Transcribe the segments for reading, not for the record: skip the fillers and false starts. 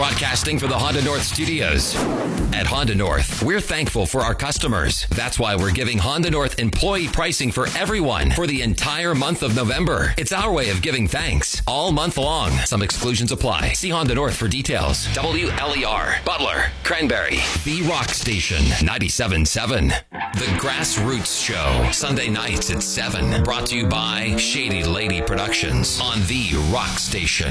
broadcasting for the Honda North Studios. At Honda North, we're thankful for our customers. That's why we're giving Honda North employee pricing for everyone for the entire month of November. It's our way of giving thanks all month long. Some exclusions apply. See Honda North for details. WLER, Butler, Cranberry, The Rock Station, 97.7. The Grassroots Show, Sunday nights at 7. Brought to you by Shady Lady Productions on The Rock Station,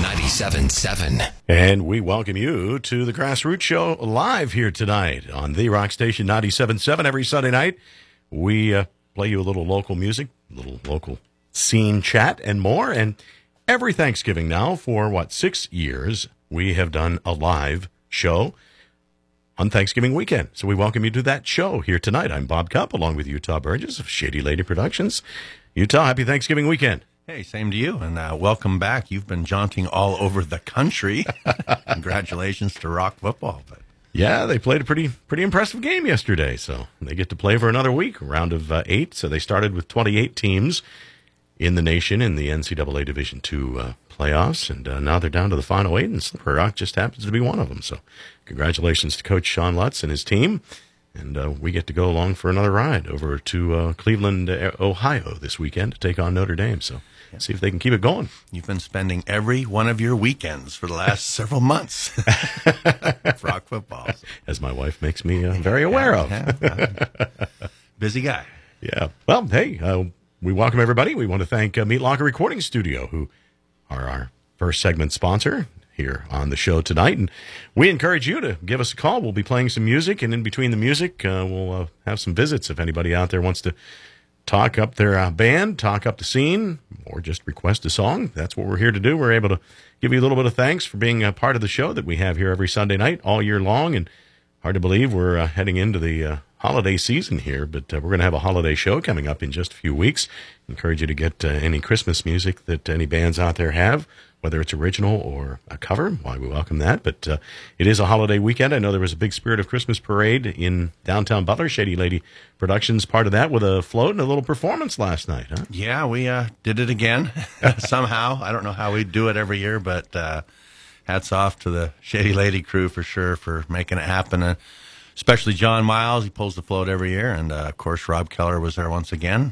97.7. And we welcome you to the Grassroots Show live here tonight on The Rock Station 97.7. Every Sunday night, we play you a little local music, a little local scene chat, and more. And every Thanksgiving now, for 6 years, we have done a live show on Thanksgiving weekend. So we welcome you to that show here tonight. I'm Bob Cupp, along with Utah Burgess of Shady Lady Productions. Utah, happy Thanksgiving weekend. Hey, same to you, and welcome back. You've been jaunting all over the country. Congratulations to Rock football. But yeah, they played a pretty impressive game yesterday, so they get to play for another week, round of 8. So they started with 28 teams in the nation in the NCAA Division II playoffs, and now they're down to the final 8, and Slippery Rock just happens to be one of them. So congratulations to Coach Sean Lutz and his team. And we get to go along for another ride over to Cleveland, Ohio this weekend to take on Notre Dame. So see if they can keep it going. You've been spending every one of your weekends for the last several months for Rock football. As my wife makes me very aware of. Busy guy. Yeah. Well, hey, we welcome everybody. We want to thank Meat Locker Recording Studio, who are our first segment sponsor here on the show tonight. And we encourage you to give us a call. We'll be playing some music, and in between the music, we'll have some visits if anybody out there wants to talk up their band, talk up the scene, or just request a song. That's what we're here to do. We're able to give you a little bit of thanks for being a part of the show that we have here every Sunday night all year long. And hard to believe we're heading into the holiday season here, but we're going to have a holiday show coming up in just a few weeks. Encourage you to get any Christmas music that any bands out there have, whether it's original or a cover. Why, we welcome that. But it is a holiday weekend. I know there was a big Spirit of Christmas parade in downtown Butler. Shady Lady Productions part of that with a float and a little performance last night, huh? Yeah, we did it again somehow. I don't know how we do it every year, but hats off to the Shady Lady crew for sure for making it happen. Especially John Miles. He pulls the float every year. And, of course, Rob Keller was there once again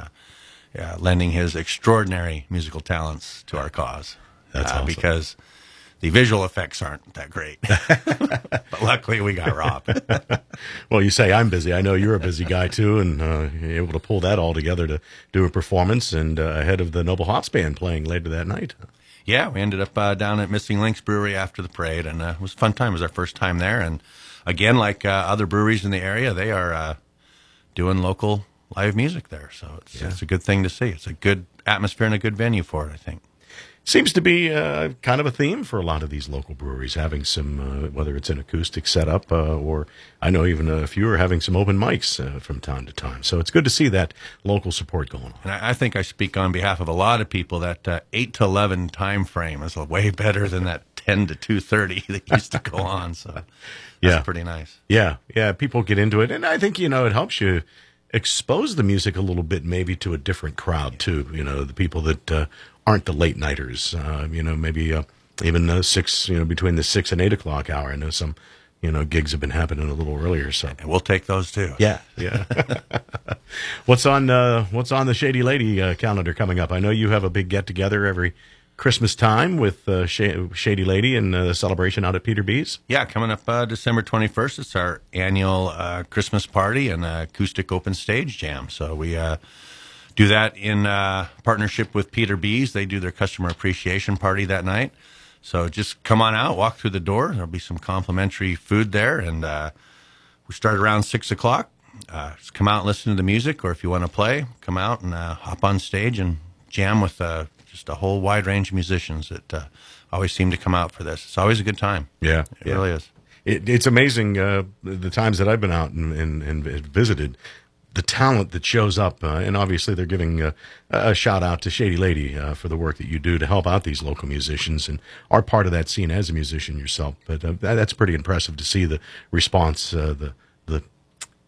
and lending his extraordinary musical talents to our cause. That's awesome. Because the visual effects aren't that great. But luckily we got Rob. Well, you say I'm busy. I know you're a busy guy, too, and you're able to pull that all together to do a performance and ahead of the Noble Hops Band playing later that night. Yeah, we ended up down at Missing Links Brewery after the parade, and it was a fun time. It was our first time there. And again, like other breweries in the area, they are doing local live music there. So it's a good thing to see. It's a good atmosphere and a good venue for it, I think. Seems to be kind of a theme for a lot of these local breweries, having some, whether it's an acoustic setup or I know even a few are having some open mics from time to time. So it's good to see that local support going on. And I think I speak on behalf of a lot of people that 8 to 11 time frame is way better than that 10 to 2:30 that used to go on. So that's pretty nice. Yeah, people get into it. And I think, it helps you expose the music a little bit maybe to a different crowd, too. The people that aren't the late nighters, maybe even 6, between the 6 and 8 o'clock hour. I know some, gigs have been happening a little earlier. So and we'll take those too. Yeah. What's on the Shady Lady calendar coming up? I know you have a big get together every Christmas time with Shady Lady and the celebration out at Peter B's. Yeah, coming up December 21st. It's our annual Christmas party and acoustic open stage jam. So we do that in partnership with Peter B's. They do their customer appreciation party that night. So just come on out, walk through the door. There'll be some complimentary food there. And we start around 6 o'clock. Just come out and listen to the music, or if you want to play, come out and hop on stage and jam with just a whole wide range of musicians that always seem to come out for this. It's always a good time. Yeah. It really is. It's amazing the times that I've been out and visited, the talent that shows up, and obviously they're giving a shout out to Shady Lady for the work that you do to help out these local musicians and are part of that scene as a musician yourself. But that's pretty impressive to see the response, the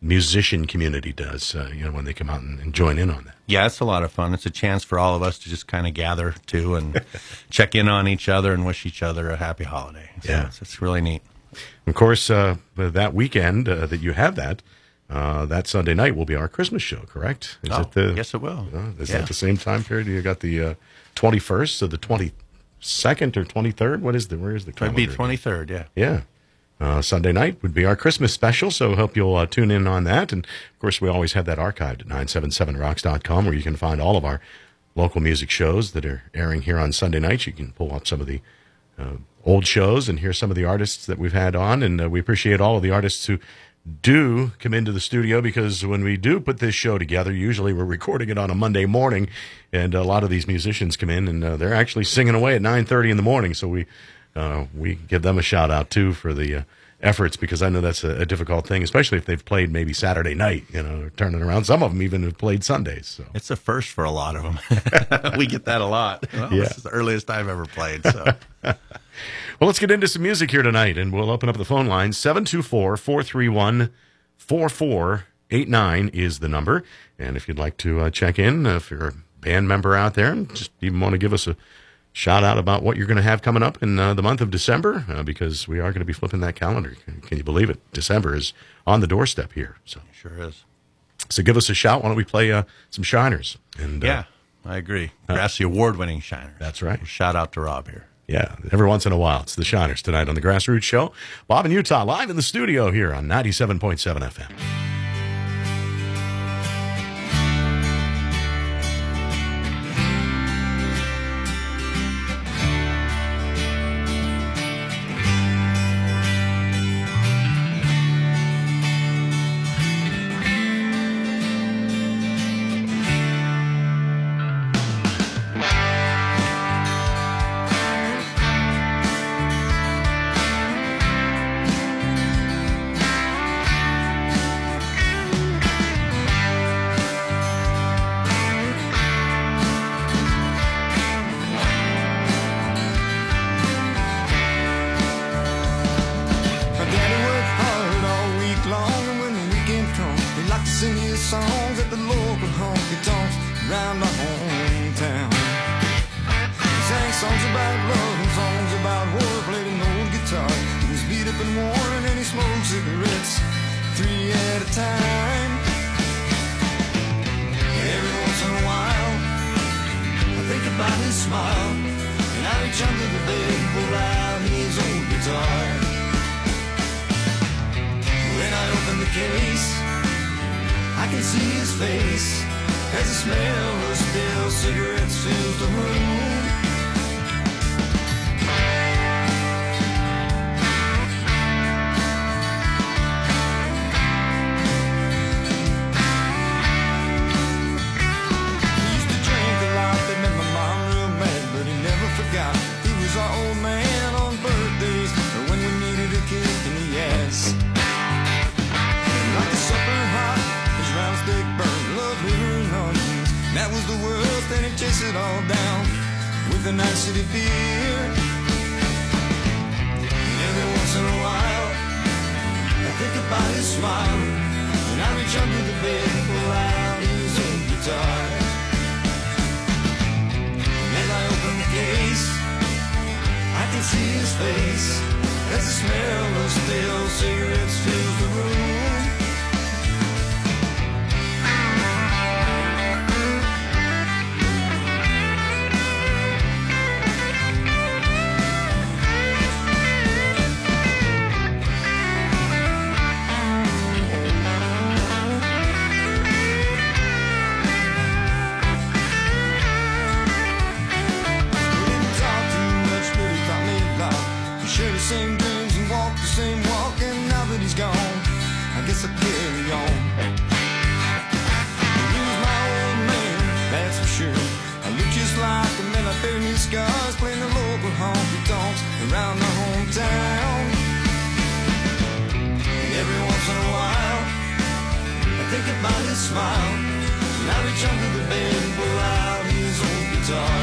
musician community does, when they come out and join in on that. Yeah, it's a lot of fun. It's a chance for all of us to just kind of gather too and check in on each other and wish each other a happy holiday. So Yeah. it's really neat. Of course, that weekend that you have that Sunday night will be our Christmas show, correct? Yes, it will. Is that the same time period? You got the 21st, so the 22nd or 23rd? Where is the It'd calendar? be 23rd, yeah. Yeah. Sunday night would be our Christmas special, so hope you'll tune in on that. And, of course, we always have that archived at 977rocks.com where you can find all of our local music shows that are airing here on Sunday nights. You can pull up some of the old shows and hear some of the artists that we've had on. And we appreciate all of the artists who do come into the studio, because when we do put this show together, usually we're recording it on a Monday morning, and a lot of these musicians come in and they're actually singing away at 9:30 in the morning. So we give them a shout out too for the efforts, because I know that's a difficult thing, especially if they've played maybe Saturday night, turning around. Some of them even have played Sundays. So it's a first for a lot of them. We get that a lot. Well, Yeah. This is the earliest I've ever played. So Well, let's get into some music here tonight, and we'll open up the phone line. 724-431-4489 is the number. And if you'd like to check in, if you're a band member out there and just even want to give us a shout out about what you're going to have coming up in the month of December, because we are going to be flipping that calendar. Can you believe it? December is on the doorstep here. So sure is. So give us a shout. Why don't we play some Shiners? And Yeah, I agree. Grassy award-winning Shiners. That's right. Shout out to Rob here. Yeah, every once in a while, it's the Shiners tonight on the Grassroots Show. Bob in Utah, live in the studio here on 97.7 FM. My daddy worked hard all week long, and when the weekend comes, he liked to sing his songs at the local honky tonks around my hometown. He sang songs about love and songs about war, played an old guitar. He was beat up and worn, and he smoked cigarettes 3 at a time. Every once in a while, I think about his smile, and I reach under the bed and pull out his old guitar. When I open the case, I can see his face as the smell of stale cigarettes fills the room. He used to drink a lot, that made my mom real mad, but he never forgot. He was our old man on birthdays, or when we needed a kick in the ass. Like a supper hot, his round steak burned, love, liver, and onions. That was the worst, and he chased it all down with a nice city beer. And every once in a while, I think about his smile, and I reach under the bed and pull out his old guitar. And as I open the case, I can see his face as the smell of stale cigarettes fills the room. We didn't talk too much, but he taught me a lot. We shared the same dreams and walked the same walk, and now that he's gone, I guess I'll carry on. He was my old man, that's for sure. I look just like him, and I bear his scars, playing the local honky tonks around my hometown. And every once in a while, I think about his smile, and I reach under the bed and pull out his old guitar.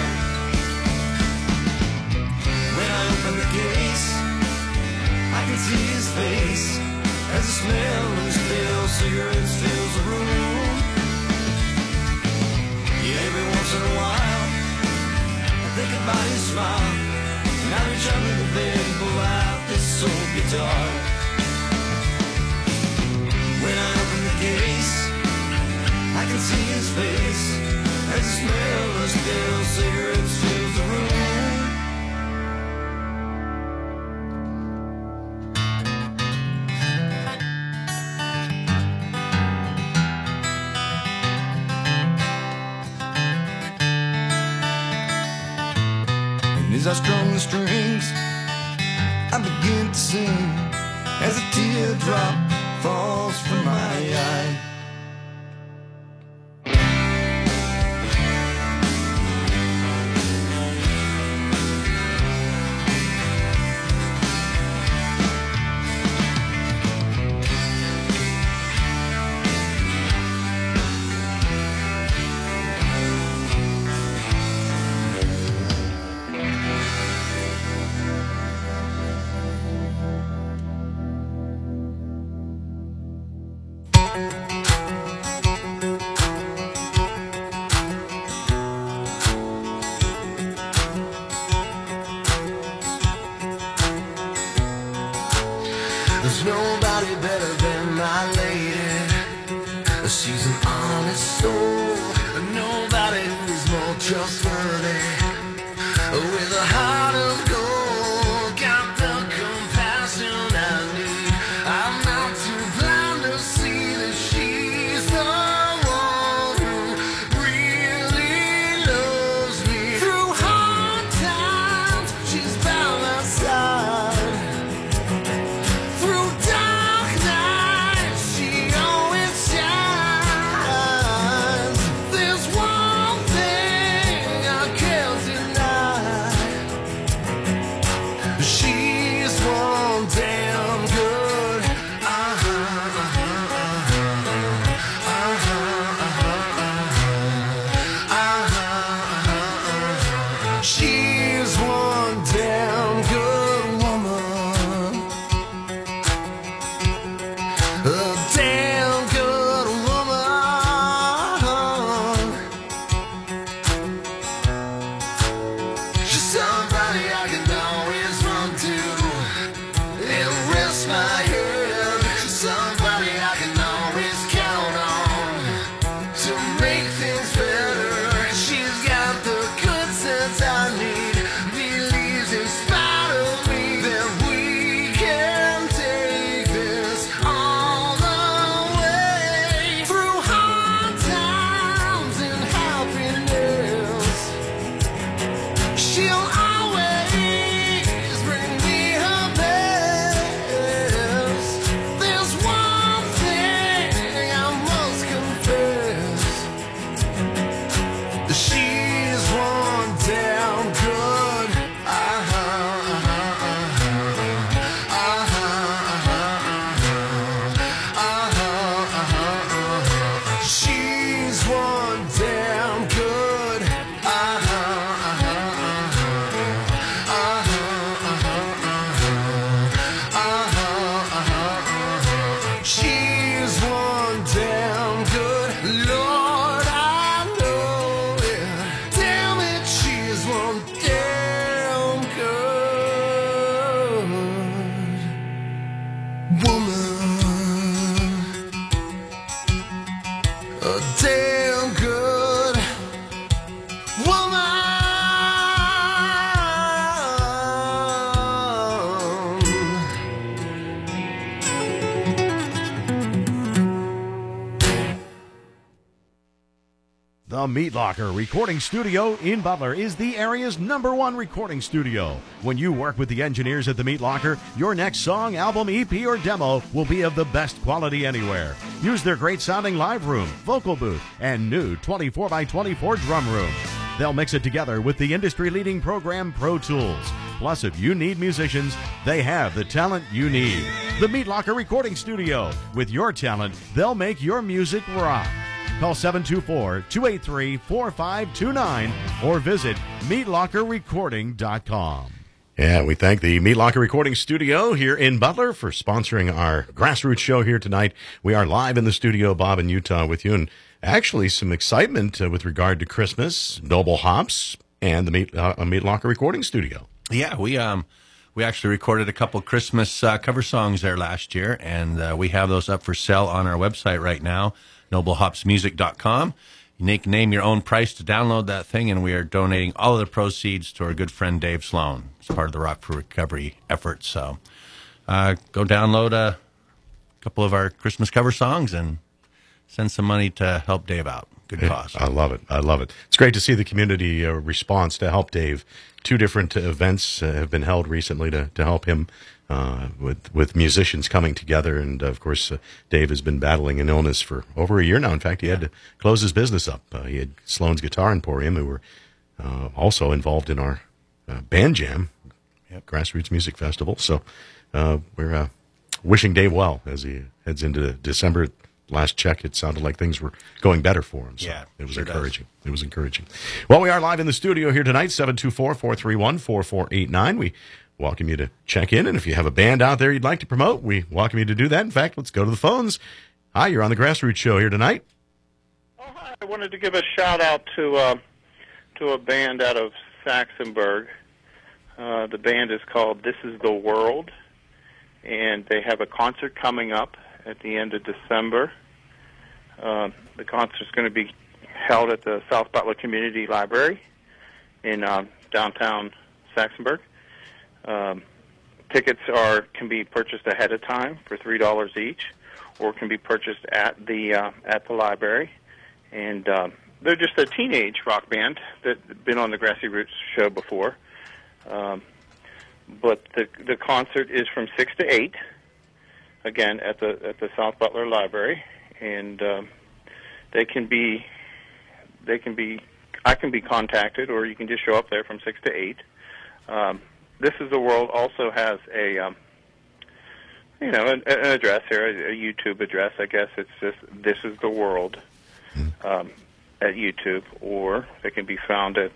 When I open the case, I can see his face as the smell of stale cigarettes fills the room. Yeah, every once in a while I think about his smile, and I reach under the bed and pull out this old guitar. When I open the case, I can see his face as the smell of stale cigarettes fills the room. And as I strum the strings, I begin to sing as a teardrop falls from my eye. There's nobody better than my lady. She's an honest soul. Nobody who's more trustworthy. With a heart of gold, got the compassion I need. I'm not too blind to see that she's the one who really loves me. Through hard times, she's by my side. The Meat Locker Recording Studio in Butler is the area's #1 recording studio. When you work with the engineers at the Meat Locker, your next song, album, EP, or demo will be of the best quality anywhere. Use their great sounding live room, vocal booth, and new 24x24 drum room. They'll mix it together with the industry-leading program Pro Tools. Plus, if you need musicians, they have the talent you need. The Meat Locker Recording Studio. With your talent, they'll make your music rock. Call 724-283-4529 or visit meatlockerrecording.com. Yeah, we thank the Meat Locker Recording Studio here in Butler for sponsoring our Grassroots show here tonight. We are live in the studio, Bob, in Utah with you, and actually some excitement with regard to Christmas, Noble Hops, and the Meat Locker Recording Studio. Yeah, we actually recorded a couple Christmas cover songs there last year, and we have those up for sale on our website right now, noblehopsmusic.com. You can name your own price to download that thing, and we are donating all of the proceeds to our good friend Dave Sloan. It's part of the Rock for Recovery effort. So go download a couple of our Christmas cover songs and send some money to help Dave out. Good cause. I love it. I love it. It's great to see the community response to help Dave. 2 different events have been held recently to help him with musicians coming together. And, of course, Dave has been battling an illness for over a year now. In fact, he had to close his business up. He had Sloan's Guitar Emporium, who were also involved in our band jam, Grassroots Music Festival. So we're wishing Dave well as he heads into December. Last check, it sounded like things were going better for him. So it was encouraging. It was encouraging. Well, we are live in the studio here tonight, 724-431-4489. We welcome you to check in, and if you have a band out there you'd like to promote, we welcome you to do that. In fact, let's go to the phones. Hi, you're on the Grassroots Show here tonight. Oh, hi. I wanted to give a shout-out to a band out of Saxonburg. The band is called This Is the World, and they have a concert coming up at the end of December. The concert is going to be held at the South Butler Community Library in downtown Saxonburg. Tickets can be purchased ahead of time for $3 each, or can be purchased at the library. And they're just a teenage rock band that's been on the Grassy Roots show before. But the concert is from 6 to 8. Again, at the South Butler Library, and I can be contacted, or you can just show up there from 6 to 8. This Is the World also has an address here, a YouTube address. I guess it's just This Is the World at YouTube, or they can be found at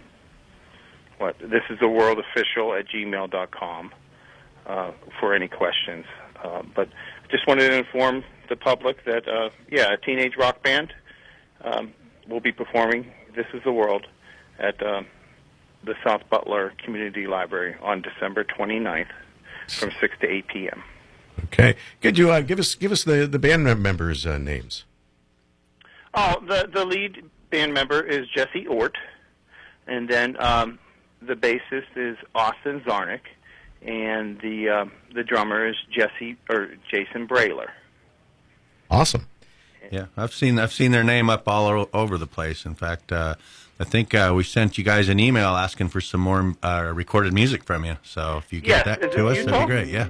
This Is the World Official at gmail.com for any questions. But just wanted to inform the public that, a teenage rock band will be performing This Is the World at the South Butler Community Library on December 29th from 6 to 8 p.m. Okay. Could you give us the band members' names? Oh, the lead band member is Jesse Ort, and then the bassist is Austin Zarnick, and the drummer is Jason Brayler. Awesome. Yeah, I've seen their name up all over the place. In fact, I think we sent you guys an email asking for some more recorded music from you. So if you get that to us, that'd be great. Yeah.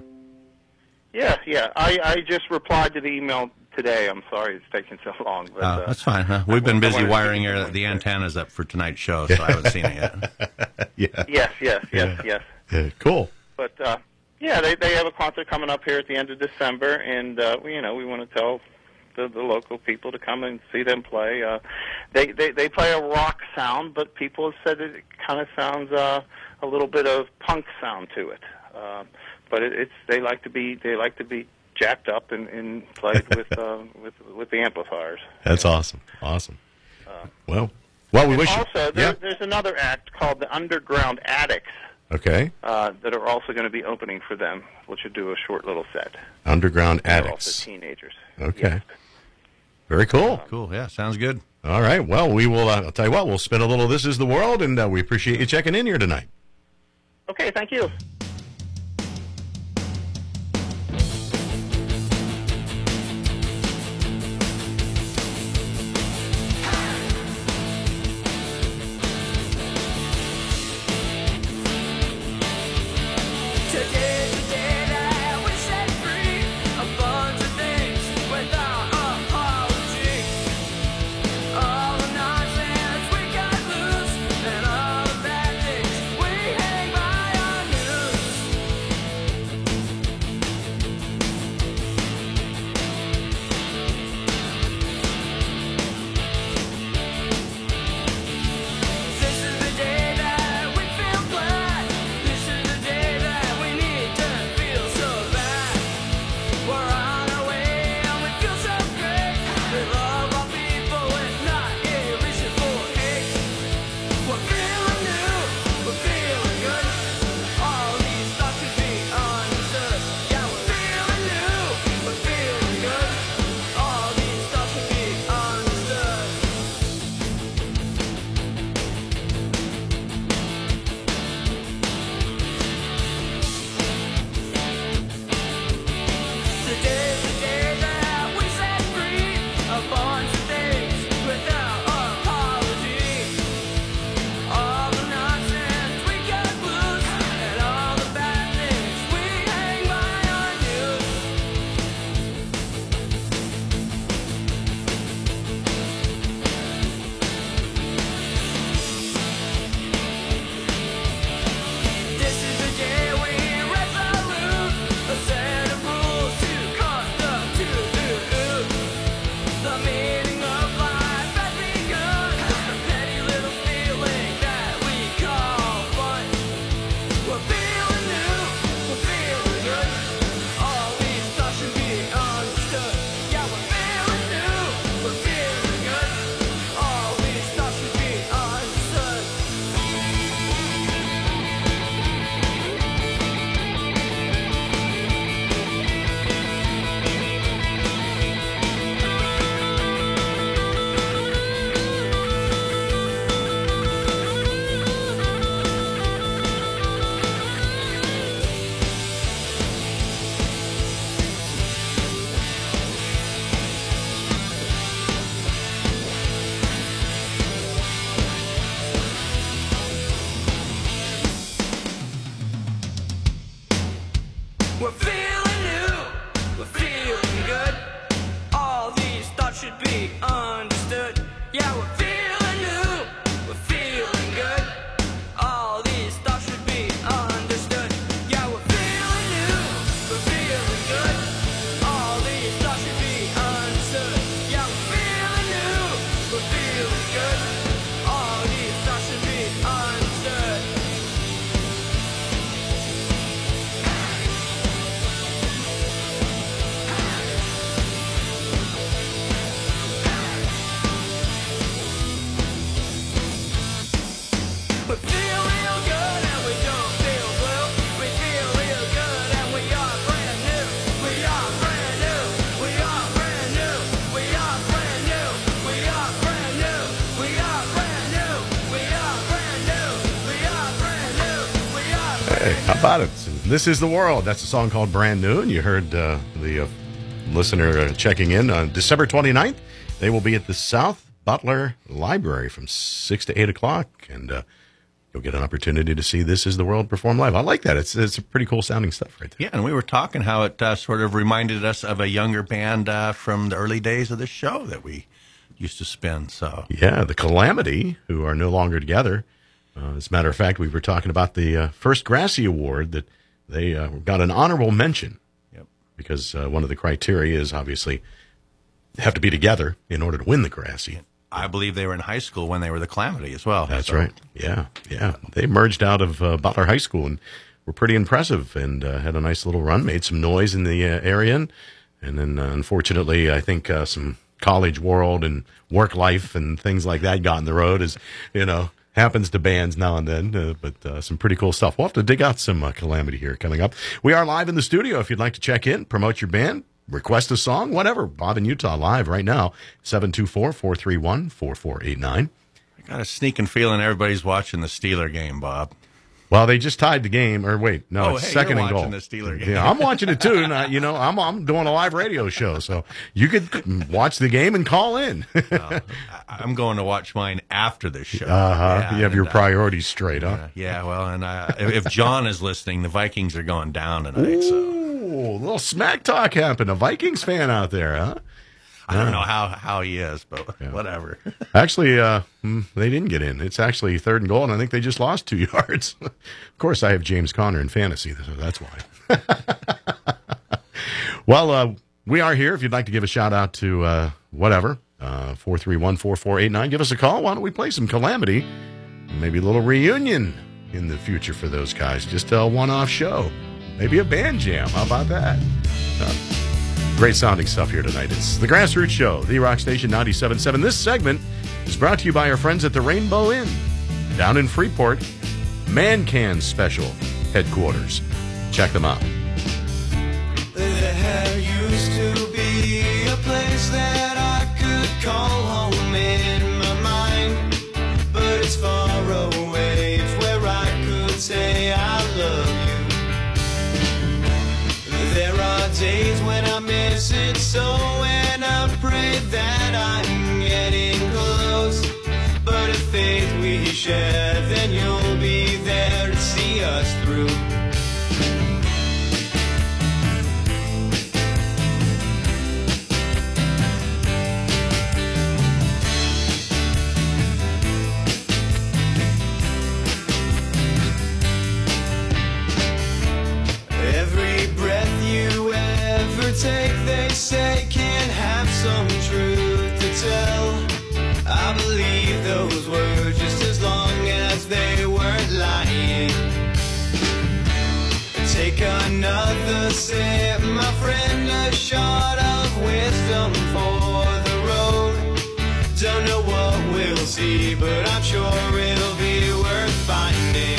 Yeah. I just replied to the email today. I'm sorry it's taking so long. But, that's fine. Huh? We've been busy wiring the antennas up for tonight's show, so I haven't seen it yet. Yes. Yeah, cool. But they have a concert coming up here at the end of December, and we want to tell the local people to come and see them play. They play a rock sound, but people have said it kind of sounds a little bit of punk sound to it. But they like to be jacked up and played with the amplifiers. That's awesome. Well, we wish. Also, there's another act called the Underground Addicts. Okay. That are also going to be opening for them, which will do a short little set. Underground They're Addicts. also teenagers. Okay. Yes. Very cool. Cool. Yeah, sounds good. All right. Well, we will. I'll tell you what. We'll spin a little This Is the World, and we appreciate you checking in here tonight. Okay. Thank you. All the nonsense we got loose, and all the bad things we hang by our noose. Hey, how about it? This is the world. That's a song called Brand New, and you heard the listener checking in on December 29th. They will be at the South Butler Library from 6 to 8 o'clock, and you'll get an opportunity to see This Is the World perform live. I like that. It's a pretty cool sounding stuff right there. Yeah, and we were talking how it sort of reminded us of a younger band from the early days of the show that we used to spin. So Yeah, the Calamity, who are no longer together. As a matter of fact, we were talking about the first Grassy Award that they got an honorable mention. Yep. Because one of the criteria is obviously they have to be together in order to win the Grassy. I believe they were in high school when they were the Calamity as well. That's right. Yeah. They merged out of Butler High School and were pretty impressive and had a nice little run, made some noise in the area. And then, unfortunately, I think some college world and work life and things like that got in the road, as, happens to bands now and then, but some pretty cool stuff. We'll have to dig out some Calamity here coming up. We are live in the studio. If you'd like to check in, promote your band, request a song, whatever. Bob in Utah live right now, 724-431-4489. I got a sneaking feeling everybody's watching the Steeler game, Bob. Well, they just tied the game, or wait, no, it's second you're and goal. watching the Steeler game. Yeah, I'm watching it too. And, I'm doing a live radio show, so you could watch the game and call in. I'm going to watch mine after this show. Yeah, you have your priorities straight, huh? Yeah, well, and if John is listening, the Vikings are going down tonight. So Ooh, a little smack talk happened. A Vikings fan out there, huh? I don't know how he is, but whatever. Actually, they didn't get in. It's actually third and goal, and I think they just lost 2 yards. Of course, I have James Conner in fantasy, so that's why. Well, we are here. If you'd like to give a shout-out to whatever, 431-4489, give us a call. Why don't we play some Calamity? Maybe a little reunion in the future for those guys. Just a one-off show. Maybe a band jam. How about that? Great sounding stuff here tonight. It's the Grassroots Show, the Rock Station 97.7. This segment is brought to you by our friends at the Rainbow Inn, down in Freeport, Man Can Special headquarters. Check them out. There used to be a place that I could call home in my mind, but it's far away. It's where I could say I love you. There are days when I miss it so, and I pray that I'm getting close. But if faith we share, then you'll be there to see us through. Every breath you ever take, they say, can have some truth to tell. I believe those words just as long as they weren't lying. Take another sip, my friend, a shot of wisdom for the road. Don't know what we'll see, but I'm sure it'll be worth finding.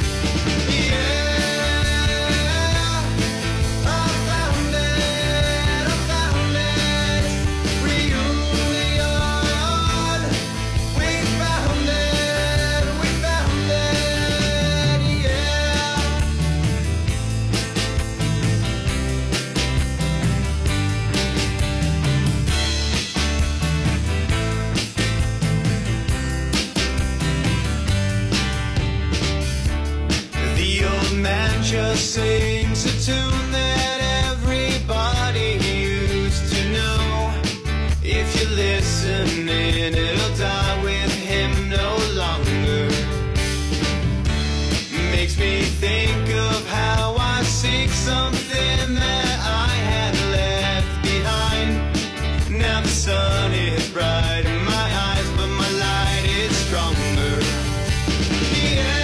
Just sings a tune that everybody used to know. If you listen in, it'll die with him no longer. Makes me think of how I seek something that I had left behind. Now the sun is bright in my eyes, but my light is stronger. Yeah.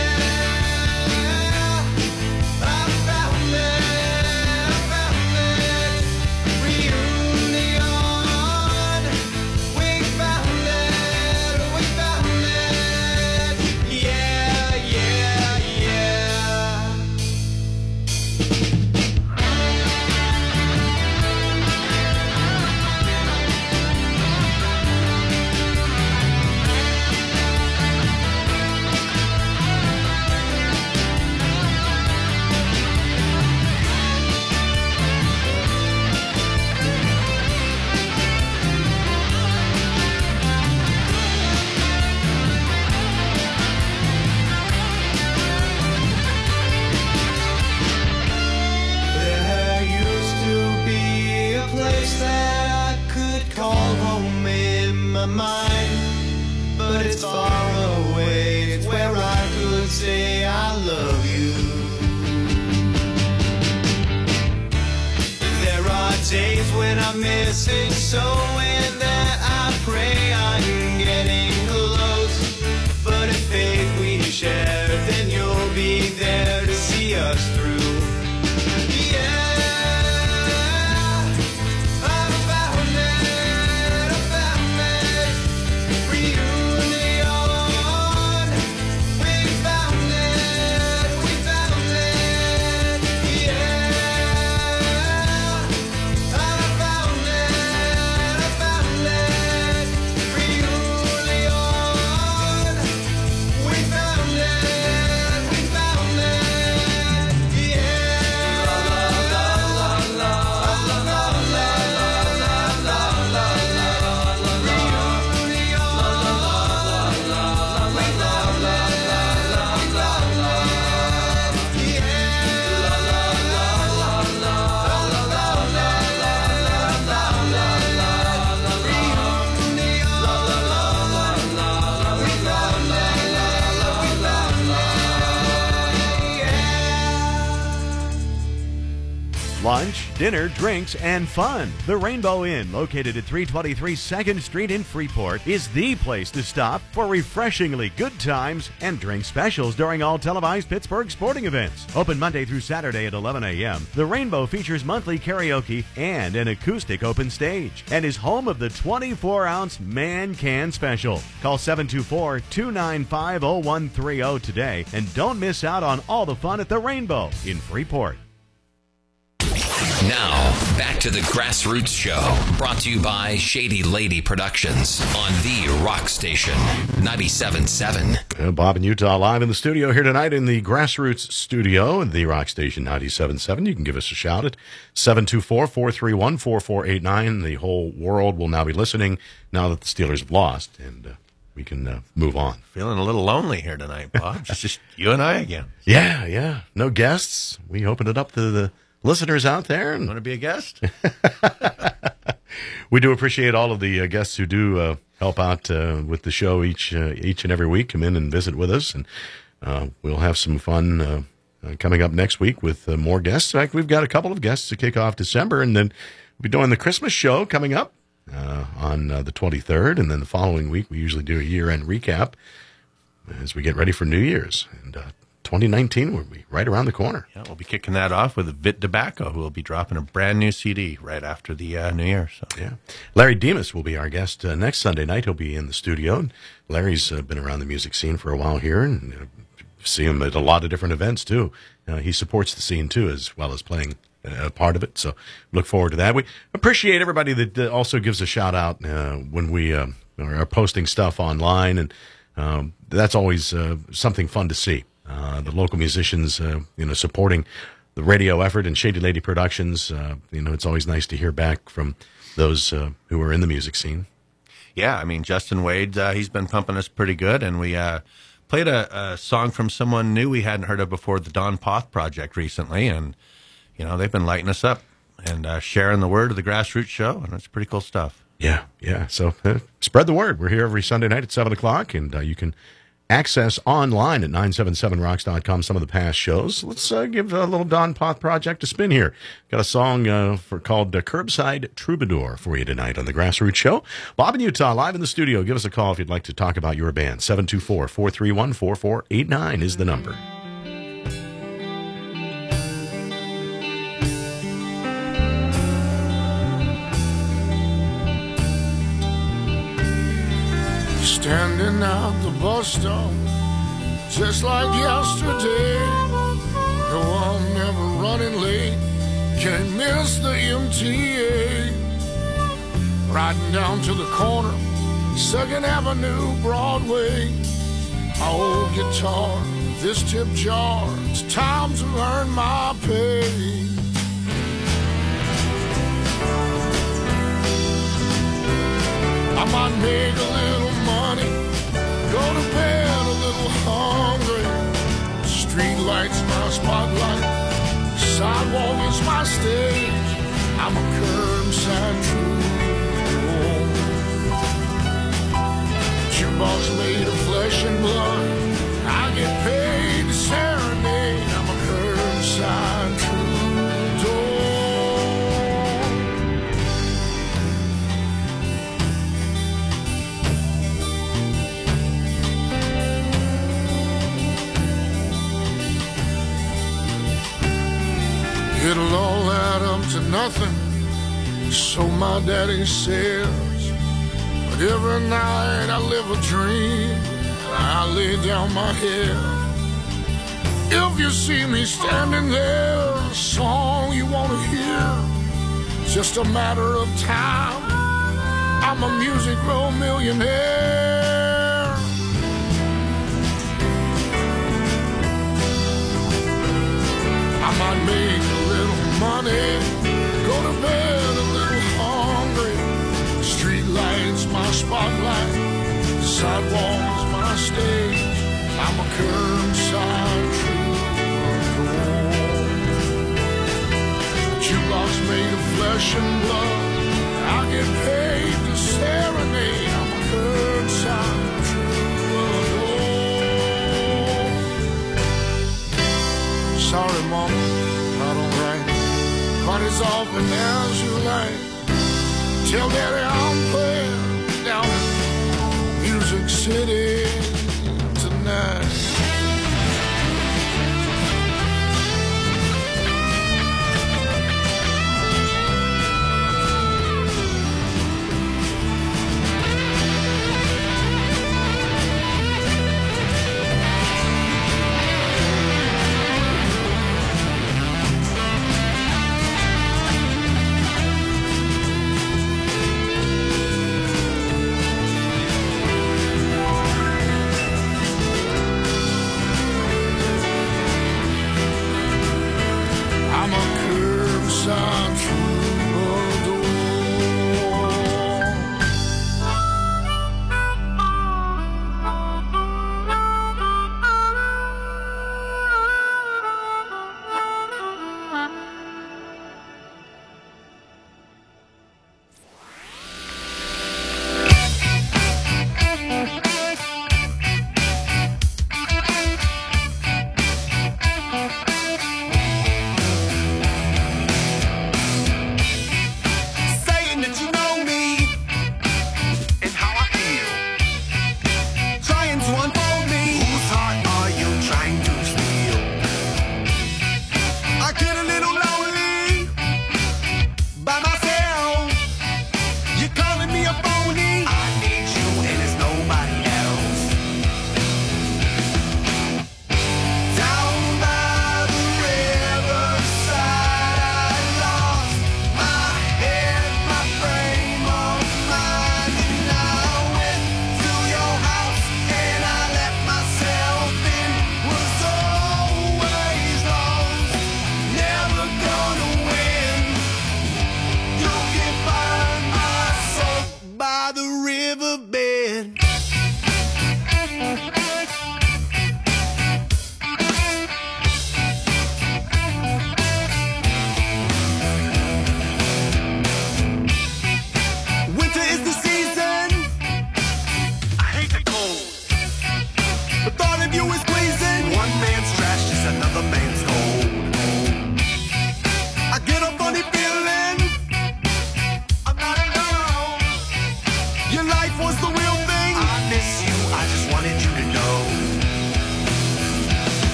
love you. There are days when I miss it so, and that I pray I'm getting close. But if faith we share, then you'll be there to see us through. Lunch, dinner, drinks, and fun. The Rainbow Inn, located at 323 2nd Street in Freeport, is the place to stop for refreshingly good times and drink specials during all televised Pittsburgh sporting events. Open Monday through Saturday at 11 a.m., the Rainbow features monthly karaoke and an acoustic open stage and is home of the 24-ounce Man Can Special. Call 724-295-0130 today and don't miss out on all the fun at the Rainbow in Freeport. Now, back to the Grassroots Show, brought to you by Shady Lady Productions on the Rock Station 97.7. Bob and Utah live in the studio here tonight in the Grassroots Studio in the Rock Station 97.7. You can give us a shout at 724-431-4489. The whole world will now be listening now that the Steelers have lost, and we can move on. Feeling a little lonely here tonight, Bob. It's just you and I again. Yeah. No guests. We opened it up to the listeners out there. And want to be a guest? We do appreciate all of the guests who do help out with the show each and every week, come in and visit with us. And we'll have some fun coming up next week with more guests. In fact, we've got a couple of guests to kick off December, and then we'll be doing the Christmas show coming up on the 23rd. And then the following week, we usually do a year-end recap as we get ready for New Year's. And 2019 will be right around the corner. Yeah, we'll be kicking that off with Vit Tobacco, who will be dropping a brand new CD right after the New Year. So. Yeah, Larry Demas will be our guest next Sunday night. He'll be in the studio. Larry's been around the music scene for a while here, and see him at a lot of different events too. He supports the scene too, as well as playing a part of it. So look forward to that. We appreciate everybody that also gives a shout out when we are posting stuff online, and that's always something fun to see. The local musicians, supporting the radio effort and Shady Lady Productions. It's always nice to hear back from those who are in the music scene. Yeah, I mean, Justin Wade, he's been pumping us pretty good, and we played a song from someone new we hadn't heard of before, the Don Poth Project, recently, and, they've been lighting us up and sharing the word of the Grassroots Show, and it's pretty cool stuff. Yeah. So spread the word. We're here every Sunday night at 7 o'clock, and you can access online at 977rocks.com some of the past shows. Let's give a little Don Poth Project a spin here. Got a song called Curbside Troubadour for you tonight on the Grassroots Show. Bob and Utah live in the studio. Give us a call if you'd like to talk about your band. 724-431-4489 is the number. Standing at the bus stop, just like yesterday. No, I'm never running late, can't miss the MTA. Riding down to the corner, 2nd Avenue, Broadway. My old guitar, this tip jar, it's time to earn my pay. I might make a little money, go to bed a little hungry. Street lights my spotlight, sidewalk is my stage. I'm a curbside troubadour. Jukebox made of flesh and blood, I get paid to serenade. It'll all add up to nothing, so my daddy says. But every night I live a dream, I lay down my head. If you see me standing there, a song you want to hear, it's just a matter of time, I'm a music row millionaire. I might make a little money, go to bed a little hungry. Street lights my spotlight, sidewalks my stage. I'm a curbside troubadour. Jukebox made of flesh and blood, I get paid to serenade. I'm a curbside troubadour. Sorry, mama, not alright. But as often as you like, tell daddy I'm playing down in Music City tonight.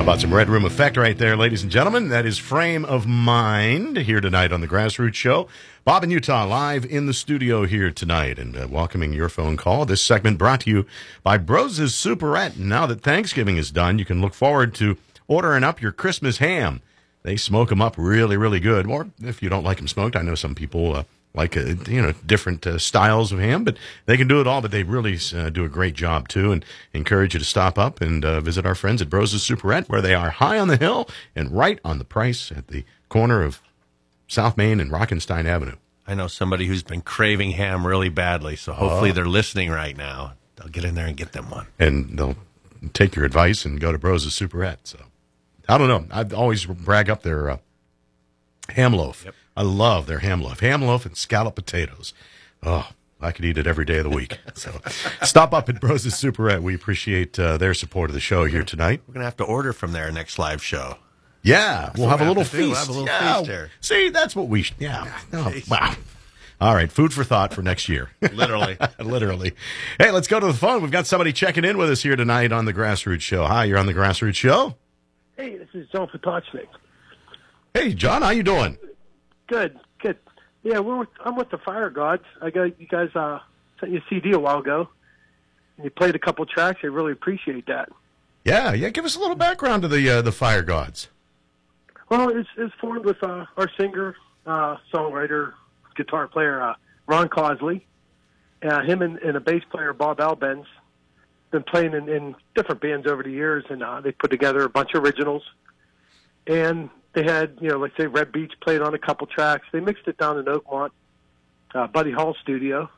About some Red Room Effect right there, ladies and gentlemen. That is Frame of Mind here tonight on the Grassroots Show. Bob in Utah live in the studio here tonight and welcoming your phone call. This segment brought to you by Bros' Superette. Now that Thanksgiving is done, you can look forward to ordering up your Christmas ham. They smoke them up really, really good. Or if you don't like them smoked, I know some people like different styles of ham, but they can do it all. But they really do a great job too, and encourage you to stop up and visit our friends at Bros' Superette, where they are high on the hill and right on the price at the corner of South Main and Rockenstein Avenue. I know somebody who's been craving ham really badly, so hopefully they're listening right now. They'll get in there and get them one, and they'll take your advice and go to Bros' Superette. So I don't know. I always brag up their ham loaf. Yep. I love their ham loaf and scalloped potatoes. Oh, I could eat it every day of the week. So stop up at Bros' Superette. We appreciate their support of the show here tonight. We're going to have to order from their next live show. Yeah, we'll have a little feast. We'll have a little feast there. See, that's what we should. Yeah. Oh, wow. All right, food for thought for next year. Literally. Literally. Hey, let's go to the phone. We've got somebody checking in with us here tonight on the Grassroots Show. Hi, you're on the Grassroots Show. Hey, this is John Potocznik. Hey, John, how you doing? Good. Yeah, I'm with the Fire Gods. You guys sent you a CD a while ago, and you played a couple tracks. I really appreciate that. Yeah. Give us a little background to the Fire Gods. Well, it's formed with our singer, songwriter, guitar player Ron Cosley. Him and a bass player Bob Albens been playing in different bands over the years, and they put together a bunch of originals. And they had, like say, Red Beach played on a couple tracks. They mixed it down in Oakmont, Buddy Hall studio,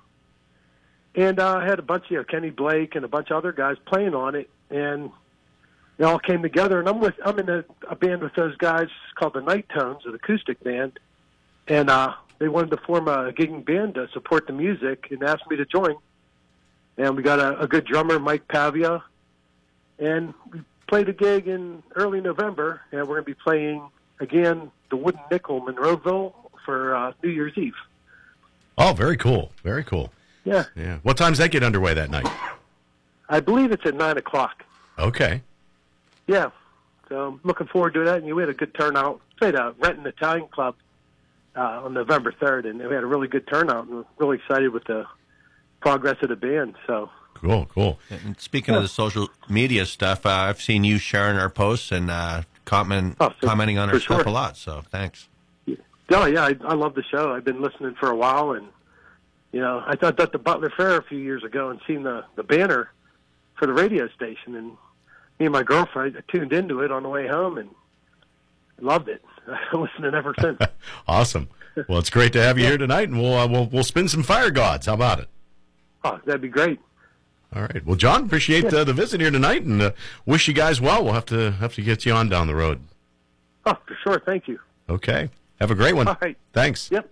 and I had a bunch, Kenny Blake and a bunch of other guys playing on it, and they all came together. And I'm in a band with those guys called the Night Tones, an acoustic band, and they wanted to form a gigging band to support the music and asked me to join. And we got a good drummer, Mike Pavia, and we played a gig in early November, and we're going to be playing again the Wooden Nickel, Monroeville, for New Year's Eve. Oh, very cool. Very cool. Yeah. What time does that get underway that night? I believe it's at 9 o'clock. Okay. Yeah. So I'm looking forward to that. And we had a good turnout. Played a Renton Italian Club on November 3rd, and we had a really good turnout, and we're really excited with the progress of the band. So Cool. And speaking of the social media stuff, I've seen you sharing our posts and commenting on our stuff a lot, so thanks. Oh, yeah, I love the show. I've been listening for a while, and, I thought at the Butler Fair a few years ago and seen the banner for the radio station, and me and my girlfriend tuned into it on the way home and loved it. I'm listening ever since. Awesome. Well, it's great to have you here tonight, and we'll spin some Fire Gods. How about it? Oh, that'd be great. All right. Well, John, appreciate the visit here tonight, and wish you guys well. We'll have to get you on down the road. Oh, for sure. Thank you. Okay. Have a great one. All right. Thanks. Yep.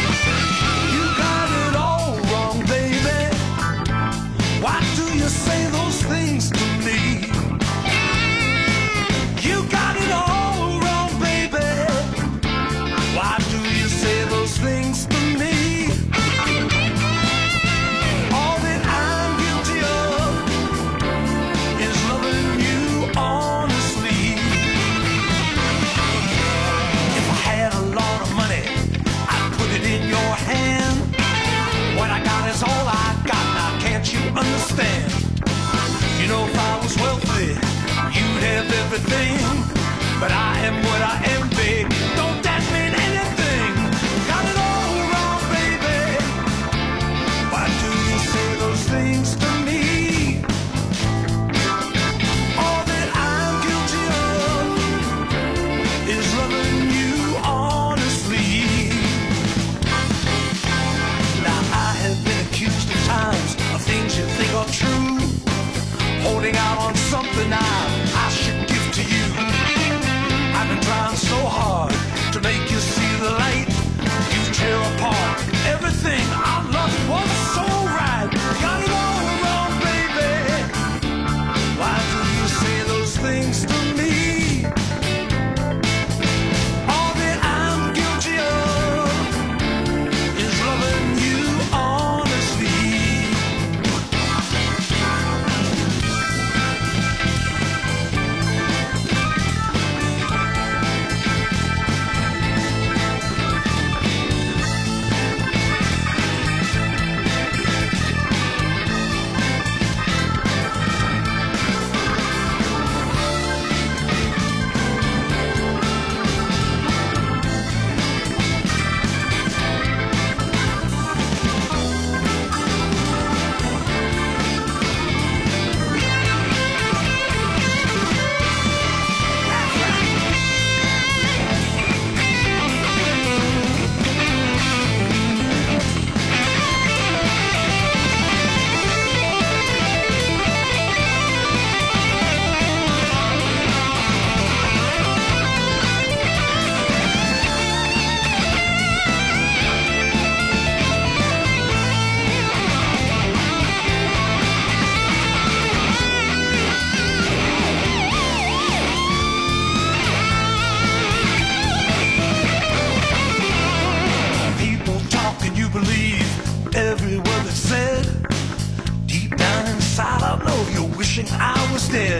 You got it all wrong, baby. Why do you say the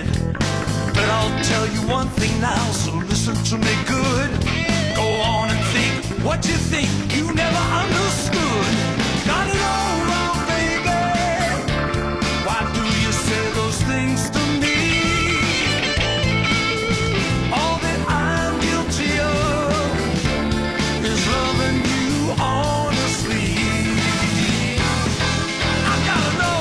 But I'll tell you one thing now, so listen to me good. Go on and think what you think you never understood. Got it all wrong, baby. Why do you say those things to me? All that I'm guilty of is loving you honestly. I gotta know.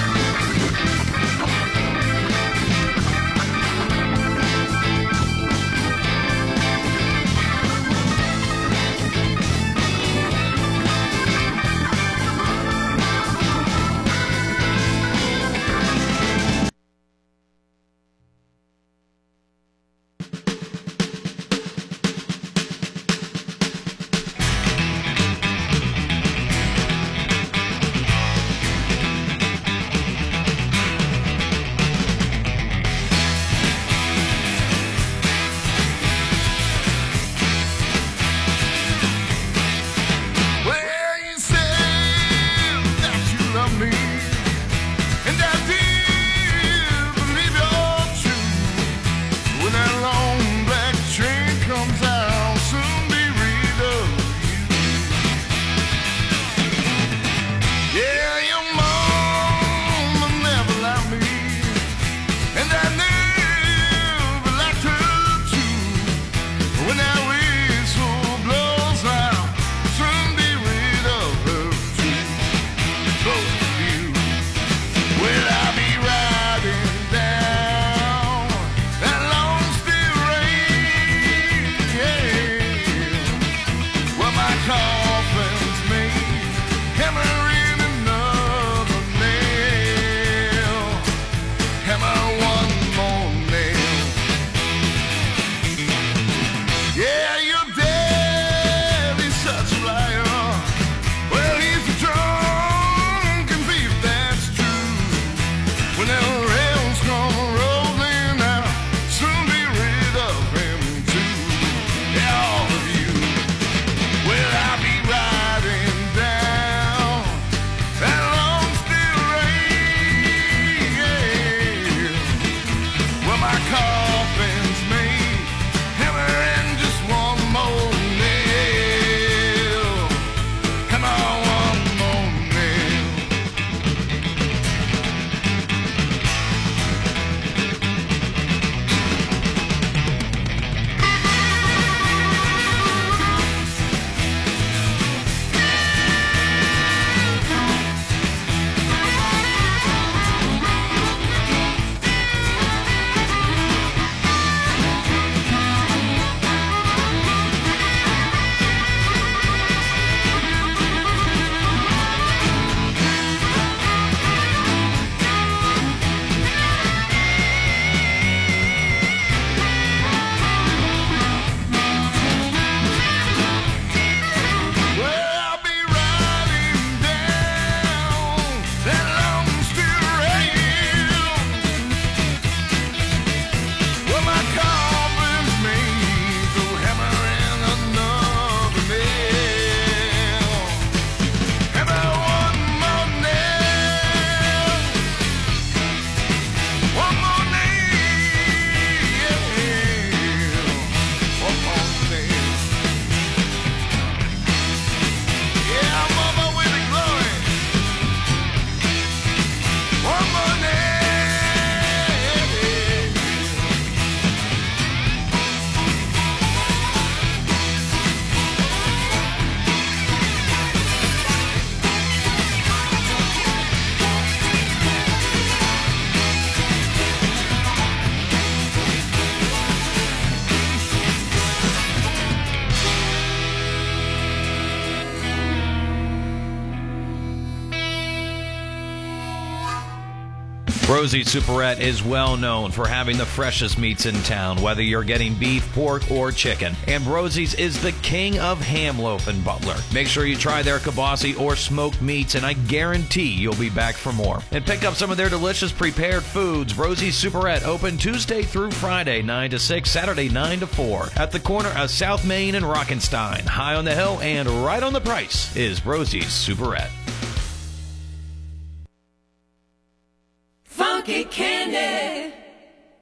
Rosie's Superette is well known for having the freshest meats in town, whether you're getting beef, pork, or chicken. Ambrosie's is the king of ham loaf in Butler. Make sure you try their kibasi or smoked meats, and I guarantee you'll be back for more. And pick up some of their delicious prepared foods. Rosie's Superette, open Tuesday through Friday, 9 to 6, Saturday, 9 to 4. At the corner of South Main and Rockenstein. High on the hill and right on the price is Rosie's Superette. Funky Candy.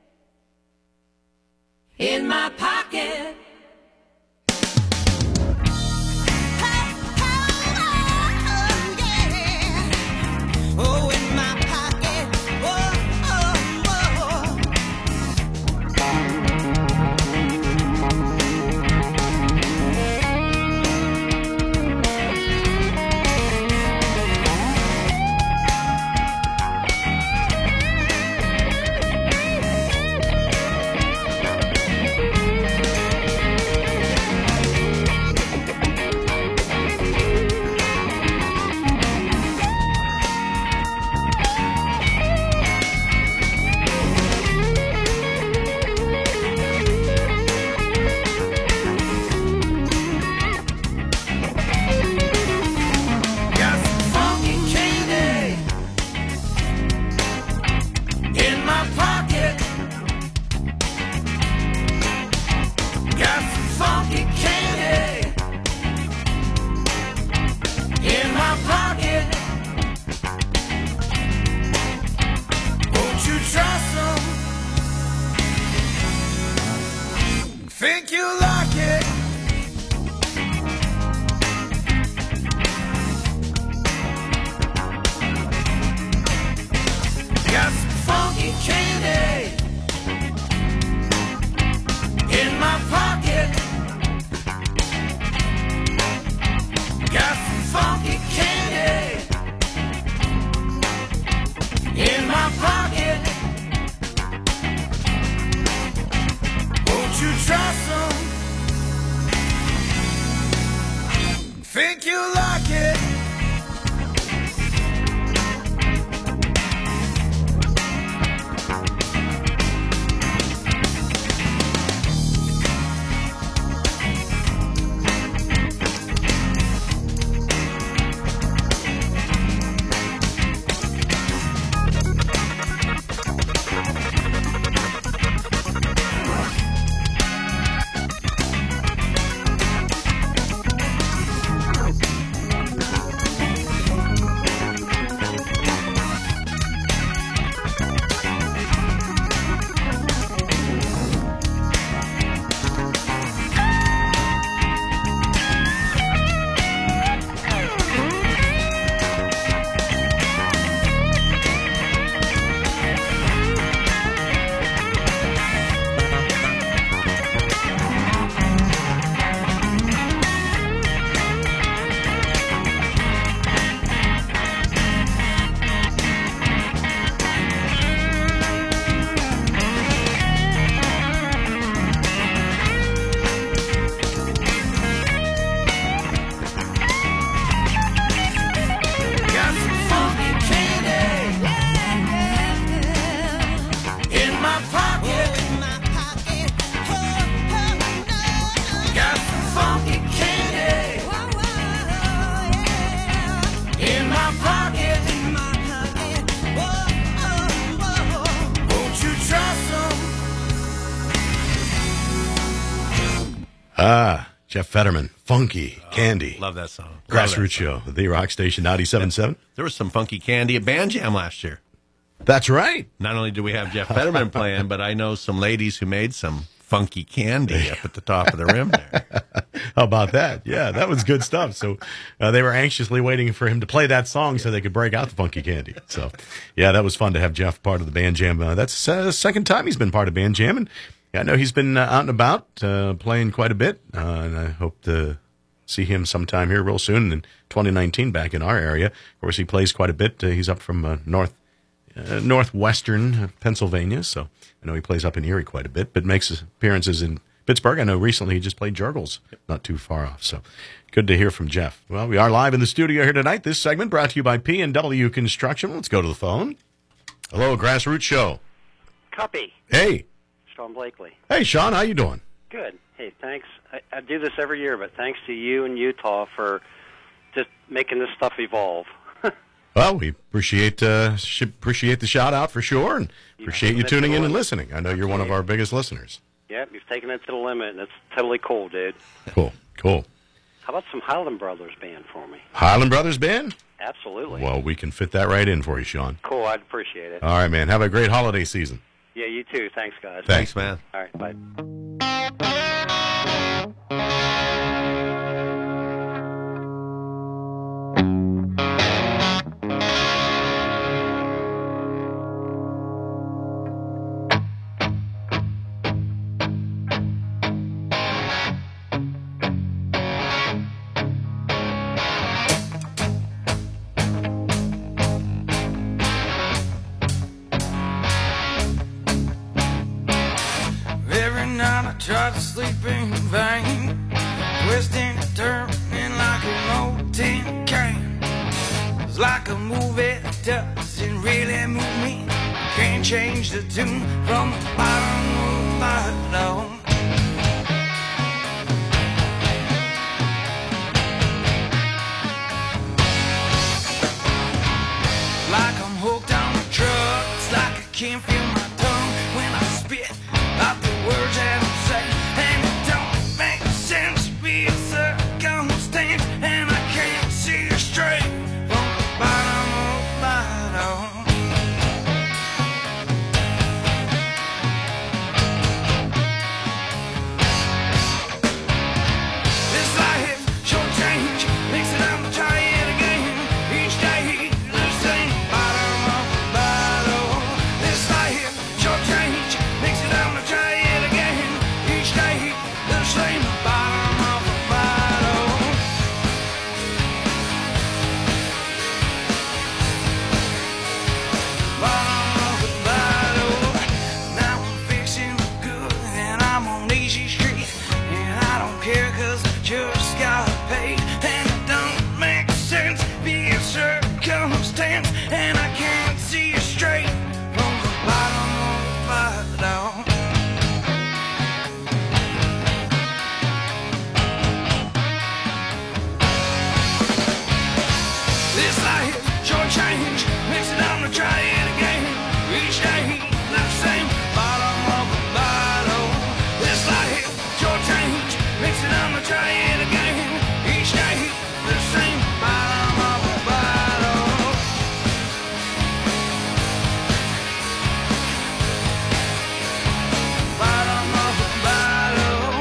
in my pocket. Oh, in my pocket. Oh, oh, oh. Got some funky candy in my pocket. Got some funky candy in my pocket. Won't you try some? Think you like it? Got some funky candy in my pocket. Got some funky candy in my pocket. Won't you try some? Think you like it? Got some funky candy in my pocket. Got some funky candy in my pocket. Won't you try some? Jeff Fetterman, Funky Candy. Love that song. Love that Grassroots Show, the Rock Station 97.7. There was some funky candy at Band Jam last year. That's right. Not only do we have Jeff Fetterman playing, but I know some ladies who made some funky candy up at the top of the rim there. How about that? Yeah, that was good stuff. So they were anxiously waiting for him to play that song so they could break out the Funky Candy. So, yeah, that was fun to have Jeff part of the Band Jam. That's the second time he's been part of Band Jam. And I know he's been out and about playing quite a bit. And I hope to see him sometime here real soon in 2019 back in our area. Of course, he plays quite a bit. He's up from northwestern Pennsylvania, so I know he plays up in Erie quite a bit, but makes appearances in Pittsburgh. I know recently he just played Jurgles, not too far off. So good to hear from Jeff. Well, we are live in the studio here tonight. This segment brought to you by P&W Construction. Let's go to the phone. Hello, Grassroots Show. Cuppy. Hey. Sean Blakely. Hey, Sean, how you doing? Good. Hey, thanks. I do this every year, but thanks to you and Utah for just making this stuff evolve. Well, we appreciate the shout out for sure, and appreciate you tuning in and listening. I know you're one of our biggest listeners. Yep, you've taken it to the limit, and it's totally cool, dude. Cool. How about some Highland Brothers Band for me? Highland Brothers Band? Absolutely. Well, we can fit that right in for you, Sean. Cool, I'd appreciate it. All right, man. Have a great holiday season. Yeah, you too. Thanks, guys. Thanks, man. All right, bye. night I tried to sleep in vain, twisting and turning like an old tin can. It's like a movie that doesn't really move me. Can't change the tune from the bottom of the bottom. Like I'm hooked on the drug. It's like I can't feel my tongue when I spit out the words that I'm saying. And it don't make sense to be a circumstance. And I can't see it straight from the bottom of the bottom. This life, short change, mix it up and try it again. Each day, the same bottom of the bottle. This life, short change, mix it up and try it again. Each day, the same bottom of the bottle. Bottom of the bottle. Now I'm fixing the good and I'm on Easy Street. And I don't care 'cause I just got paid. And it don't make sense, be a circumstance. And I can't see it straight from the bottom of the bottom. This life, short change, mix it up and try it again. Each day, the same bottom of the bottle. This life, short change, mix it up and try it again. Each day, the same bottom of the bottle. Bottom of the bottle.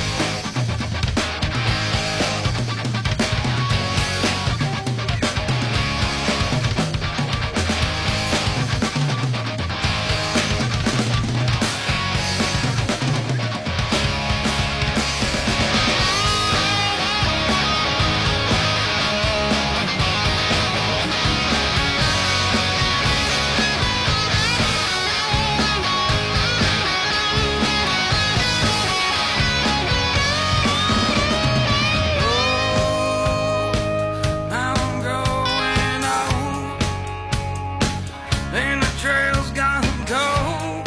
Now I'm going on, and the trail's gone cold,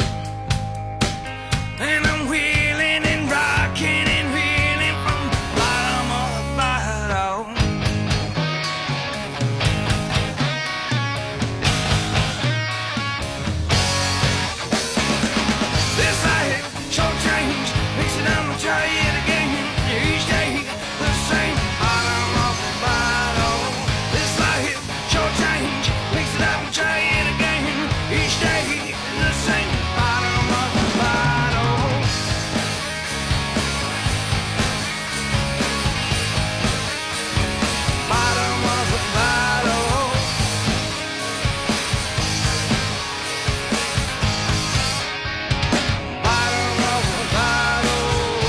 and I'm wheeling and rocking and reeling from the bottom of the bottle. This life, short change, mix it up and try it again. Each day, the same bottom of the bottle. This life, short change, mix it up and try it again. Each day, the same bottom of the bottle. Bottom of the bottle. Bottom of the bottle.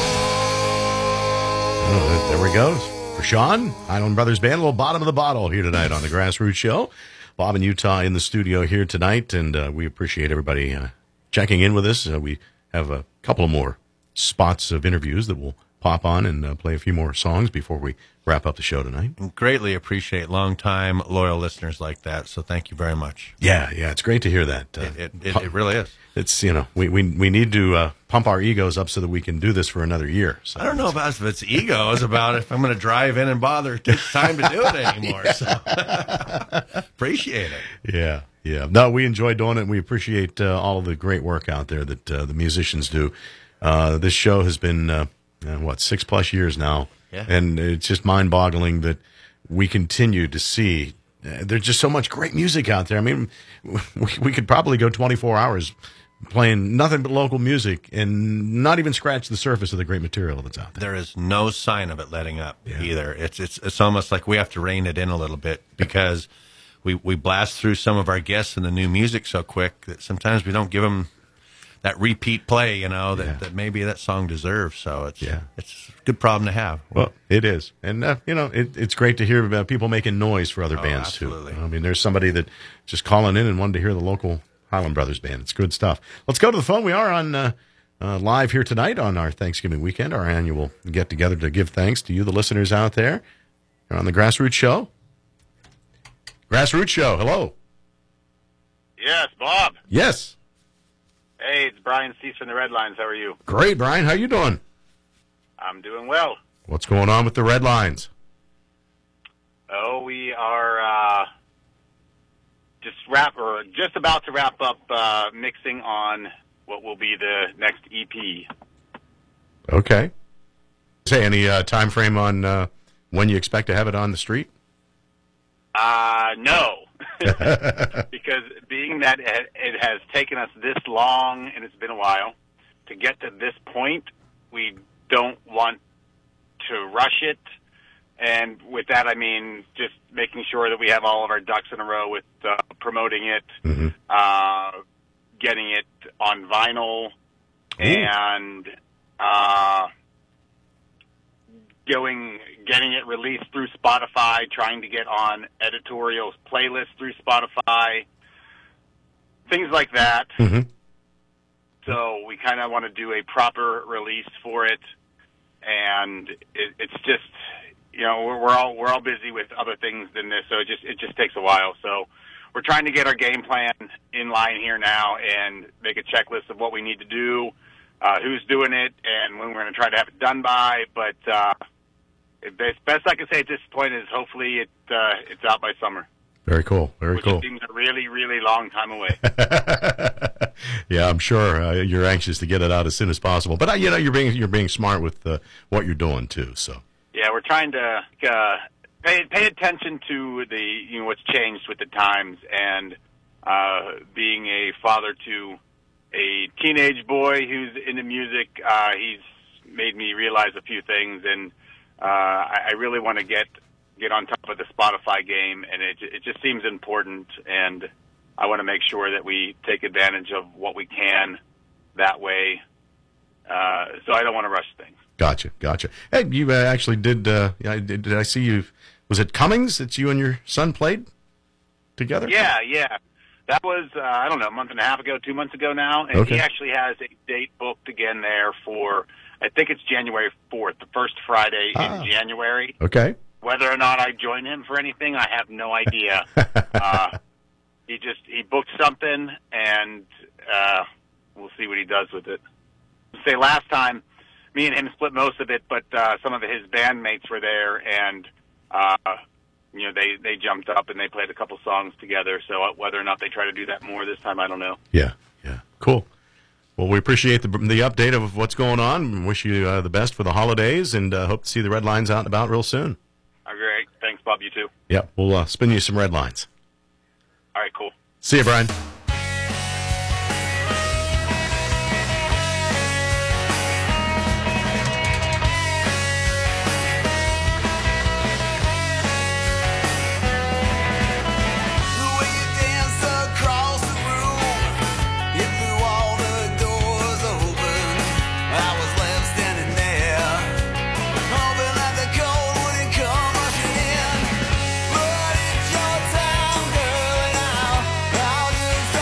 Oh, there we go. For Sean, Island Brothers Band, a little bottom of the bottle here tonight on the Grassroots Show. Bob and Utah in the studio here tonight, and we appreciate everybody checking in with us. We have a couple of more spots of interviews that we'll pop on and play a few more songs before we wrap up the show tonight. Greatly appreciate long-time loyal listeners like that, so thank you very much. Yeah, it's great to hear that. It really is. It's, we need to pump our egos up so that we can do this for another year. So. I don't know about if it's ego. It's about if I'm going to drive in and bother take time to do it anymore. So appreciate it. Yeah. No, we enjoy doing it, and we appreciate all of the great work out there that the musicians do. This show has been, 6+ years now. Yeah. And it's just mind-boggling that we continue to see. There's just so much great music out there. I mean, we could probably go 24 hours playing nothing but local music and not even scratch the surface of the great material that's out there. There is no sign of it letting up either. It's almost like we have to rein it in a little bit because we blast through some of our guests and the new music so quick that sometimes we don't give them that repeat play, that maybe that song deserves. So it's a good problem to have. Well, it is. And, it's great to hear about people making noise for other bands, absolutely. too. I mean, there's somebody that just calling in and wanted to hear the local Highland Brothers Band. It's good stuff. Let's go to the phone. We are on live here tonight on our Thanksgiving weekend, our annual get-together to give thanks to you, the listeners out there, on the Grassroots Show. Grassroots Show, hello. Yes, Bob. Yes. Hey, it's Brian Cease from the Red Lines. How are you? Great, Brian. How you doing? I'm doing well. What's going on with the Red Lines? Oh, we are just about to wrap up mixing on what will be the next EP. Okay. Say any time frame on when you expect to have it on the street? No. Because being that it has taken us this long, and it's been a while, to get to this point, we don't want to rush it. And with that, I mean just making sure that we have all of our ducks in a row with promoting it, getting it on vinyl, and getting it released through Spotify, trying to get on editorial playlists through Spotify, things like that. So we kind of want to do a proper release for it, and it's just, you know, we're all busy with other things than this, so it just takes a while. So we're trying to get our game plan in line here now and make a checklist of what we need to do, who's doing it, and when we're going to try to have it done by. But the best I can say at this point is hopefully it's out by summer. Very cool. Very which cool. Seems a really, really long time away. Yeah, I'm sure you're anxious to get it out as soon as possible. But you know, you're being smart with what you're doing too. So yeah, we're trying to pay attention to what's changed with the times, and being a father to a teenage boy who's into music, he's made me realize a few things, and I really want to get on top of the Spotify game, and it just seems important, and I want to make sure that we take advantage of what we can that way. So I don't want to rush things. Gotcha. Hey, you actually did. Did I see you? Was it Cummings that you and your son played together? Yeah. That was I don't know, a month and a half ago, 2 months ago now, and Okay. he actually has a date booked again there for, I think it's January 4th, the first Friday in January. Okay. Whether or not I join him for anything, I have no idea. He booked something, and we'll see what he does with it. Say last time, me and him split most of it, but some of his bandmates were there, and they jumped up and they played a couple songs together. So whether or not they try to do that more this time, I don't know. Yeah. Cool. Well, we appreciate the update of what's going on. Wish you the best for the holidays, and hope to see the Red Lines out and about real soon. Great. Thanks, Bob. You too. Yeah, we'll spin you some Red Lines. All right, cool. See you, Brian. But it's your time, girl, and I'll just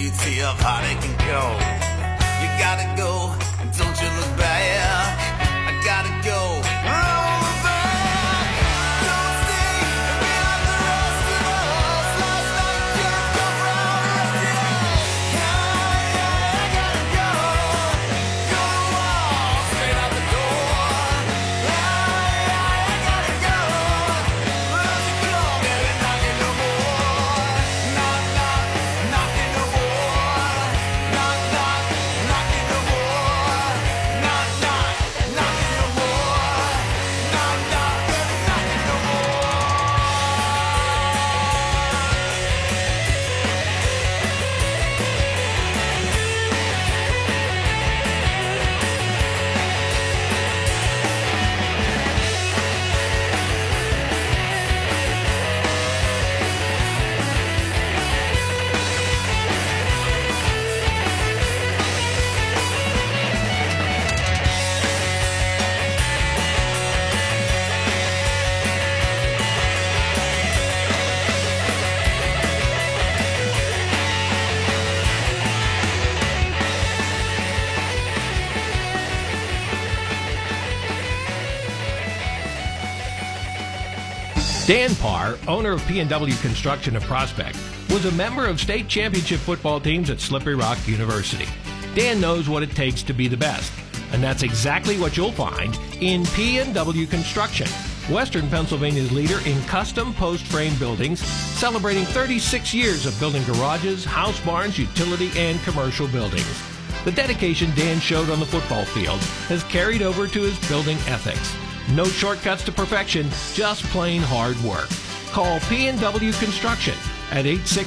beauty of how they can go. You gotta go, and don't you look back. I gotta go, and I won't look back. Don't stay and be like the rest of us. Last night can't come round the rest of us. I gotta go. Go to the wall, straight out the door. I gotta go. Where's it come? There ain't knocking no more. Knock, knock, knocking no more. Knock, knock, knocking no more. Knock, knock, knocking no more. Knock, knock, knocking no more. Dan Parr, owner of P&W Construction of Prospect, was a member of state championship football teams at Slippery Rock University. Dan knows what it takes to be the best, and that's exactly what you'll find in P&W Construction, Western Pennsylvania's leader in custom post-frame buildings, celebrating 36 years of building garages, house barns, utility, and commercial buildings. The dedication Dan showed on the football field has carried over to his building ethics. No shortcuts to perfection, just plain hard work. Call P&W Construction at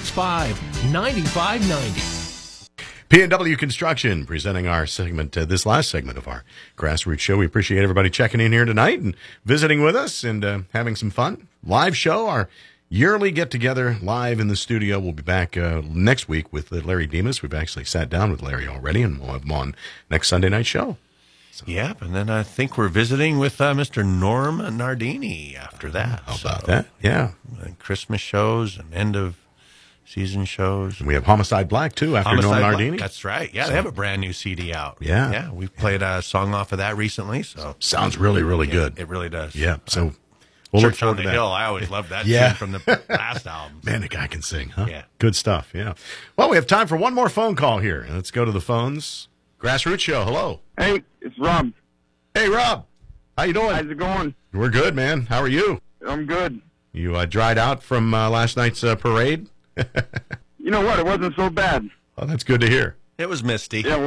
865-9590. P&W Construction presenting our segment, this last segment of our Grassroots Show. We appreciate everybody checking in here tonight and visiting with us and having some fun. Live show, our yearly get-together live in the studio. We'll be back next week with Larry Demas. We've actually sat down with Larry already, and we'll have him on next Sunday night show. So. Yep, and then I think we're visiting with Mr. Norm Nardini after that. How about that? Yeah. And Christmas shows and end-of-season shows. And we have Homicide Black, too, after Norm Nardini. That's right. Yeah, they have a brand new CD out. Yeah. Yeah, we've played a song off of that recently. So sounds really, really good. It really does. Yeah, so we'll look Church forward on the to that. Hill. I always loved that tune from the last album. Man, the guy can sing, huh? Yeah. Good stuff, yeah. Well, we have time for one more phone call here. Let's go to the phones. Grassroots Show, hello. Hey, it's Rob. Hey, Rob. How you doing? How's it going? We're good, man. How are you? I'm good. You dried out from last night's parade? You know what? It wasn't so bad. Oh, that's good to hear. It was misty. Yeah,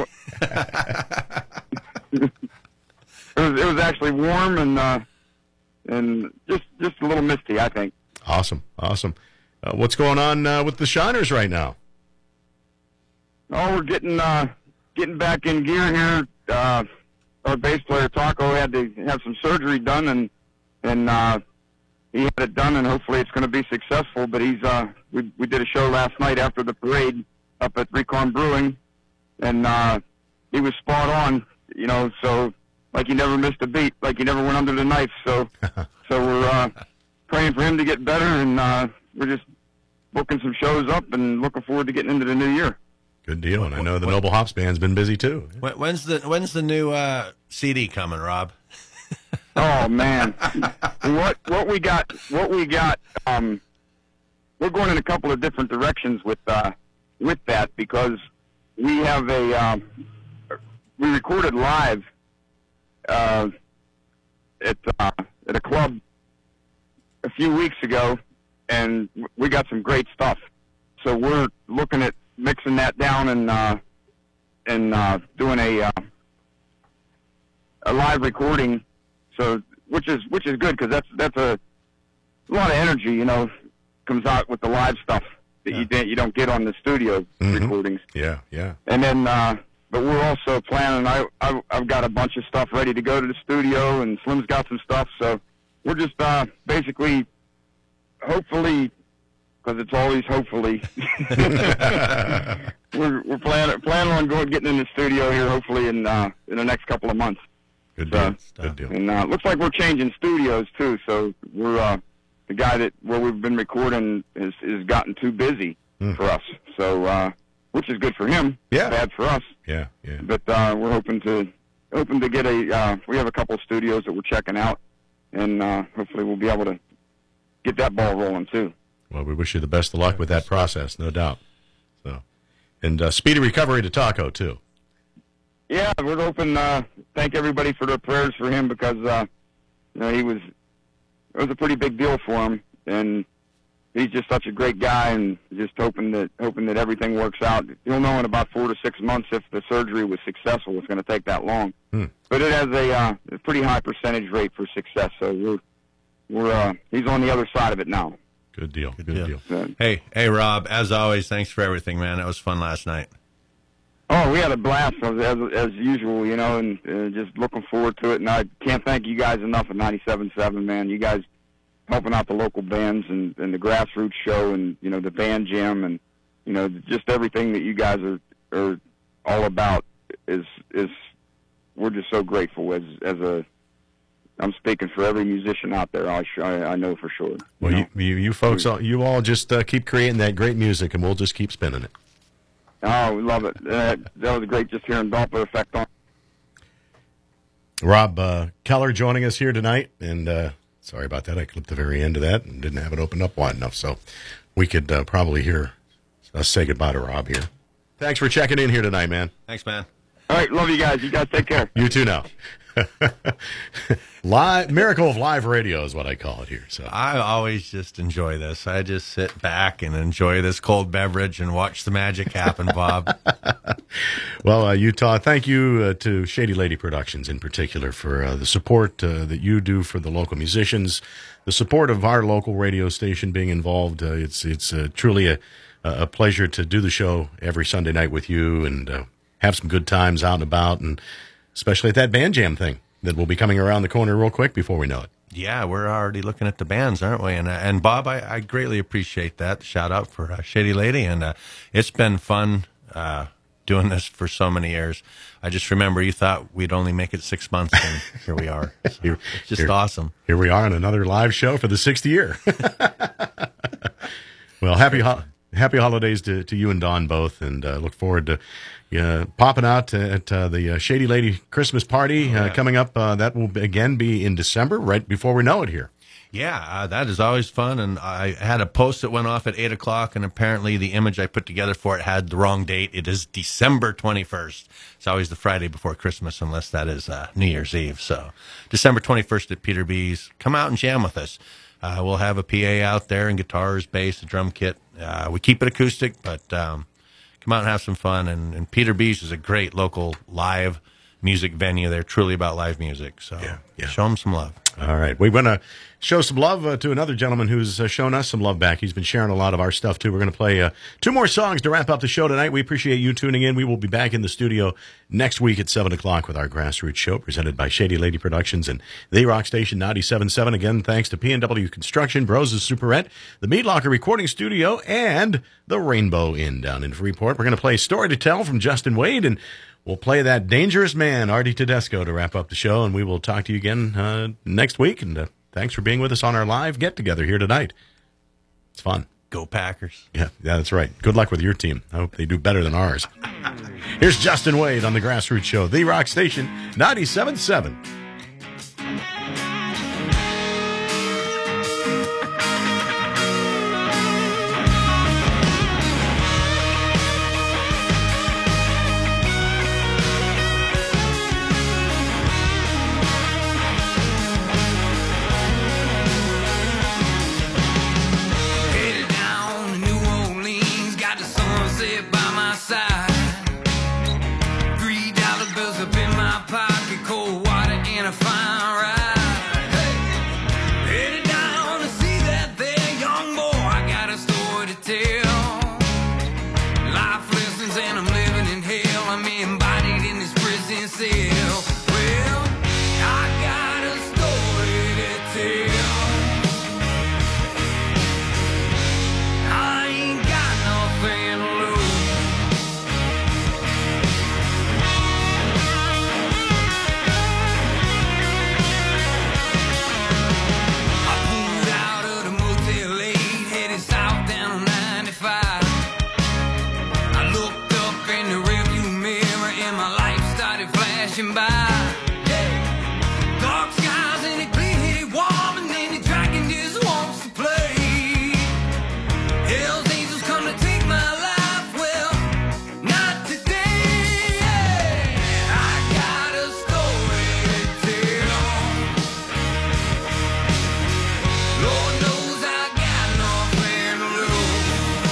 it was actually warm and just a little misty, I think. Awesome. What's going on with the Shiners right now? Oh, we're getting back in gear here. Our bass player Taco had to have some surgery done, and he had it done, and hopefully it's going to be successful. But he's we did a show last night after the parade up at Recon Brewing, and he was spot on. You know, so like he never missed a beat, like he never went under the knife. So we're praying for him to get better, and we're just booking some shows up and looking forward to getting into the new year. Good deal, and I know the Noble Hops band's been busy too. When's the new CD coming, Rob? Oh man, what we got? We're going in a couple of different directions with that because we have we recorded live at a club a few weeks ago, and we got some great stuff. So we're looking at mixing that down and doing a live recording, so which is good because that's a lot of energy, you know, comes out with the live stuff that you don't get on the studio recordings. Yeah. And then, but we're also planning. I've got a bunch of stuff ready to go to the studio, and Slim's got some stuff. So we're just basically, hopefully. Because it's always hopefully. we're planning on getting in the studio here hopefully in the next couple of months. Good deal. Good deal. And looks like we're changing studios too. So we're the guy where we've been recording has gotten too busy for us. So which is good for him. Yeah. Bad for us. Yeah. But we're hoping to get we have a couple of studios that we're checking out, and hopefully we'll be able to get that ball rolling too. Well, we wish you the best of luck with that process, no doubt. So, and speedy recovery to Taco too. Yeah, we're hoping. Thank everybody for their prayers for him, because it was a pretty big deal for him, and he's just such a great guy, and just hoping that everything works out. You'll know in about 4 to 6 months if the surgery was successful. It's going to take that long, but it has a pretty high percentage rate for success. So he's on the other side of it now. Good deal. Good deal. Hey, Rob. As always, thanks for everything, man. That was fun last night. Oh, we had a blast as usual, and just looking forward to it. And I can't thank you guys enough at 97.7, man. You guys helping out the local bands and the grassroots show, and the band jam, and just everything that you guys are all about is we're just so grateful as I'm speaking for every musician out there. I know for sure. Well, you folks, you all just keep creating that great music, and we'll just keep spinning it. Oh, we love it. That was great just hearing Doppler Effect on. Rob Keller joining us here tonight, and sorry about that. I clipped the very end of that and didn't have it opened up wide enough, so we could probably hear us say goodbye to Rob here. Thanks for checking in here tonight, man. Thanks, man. All right, love you guys. You guys take care. You too now. Miracle of live radio is what I call it here. So I always just enjoy this. I just sit back and enjoy this cold beverage and watch the magic happen, Bob. Well, Utah, thank you to Shady Lady Productions in particular for the support that you do for the local musicians, the support of our local radio station being involved. It's truly a pleasure to do the show every Sunday night with you and have some good times out and about, and especially at that band jam thing that will be coming around the corner real quick before we know it. Yeah, we're already looking at the bands, aren't we? And Bob, I greatly appreciate that. Shout out for Shady Lady, and it's been fun doing this for so many years. I just remember you thought we'd only make it 6 months, and here we are. So it's just awesome. Here we are on another live show for the 6th year. Well, happy holidays to you and Dawn both, and look forward to popping out at the Shady Lady Christmas party coming up. That will again be in December, right before we know it here. Yeah, that is always fun. And I had a post that went off at 8 o'clock, and apparently the image I put together for it had the wrong date. It is December 21st. It's always the Friday before Christmas, unless that is New Year's Eve. So December 21st at Peter B's. Come out and jam with us. We'll have a PA out there and guitars, bass, a drum kit. We keep it acoustic, but come out and have some fun. And Peter B's is a great local live music venue. They're truly about live music. So show them some love. All right. We want to show some love to another gentleman who's shown us some love back. He's been sharing a lot of our stuff, too. We're going to play 2 more songs to wrap up the show tonight. We appreciate you tuning in. We will be back in the studio next week at 7 o'clock with our Grassroots show presented by Shady Lady Productions and The Rock Station 97.7. Again, thanks to P&W Construction, Bros' Superette, the Meat Locker Recording Studio, and the Rainbow Inn down in Freeport. We're going to play Story to Tell from Justin Wade, and we'll play that Dangerous Man, Artie Tedesco, to wrap up the show, and we will talk to you again next week. And thanks for being with us on our live get-together here tonight. It's fun. Go Packers. Yeah, that's right. Good luck with your team. I hope they do better than ours. Here's Justin Wade on the Grassroots Show, The Rock Station 97.7. Looked flashing by. Yeah. Dark skies and it bleed warm, and then the dragon just wants to play. Hell's angels come to take my life. Well, not today. Yeah. I got a story to tell. Lord knows I got nothing to lose.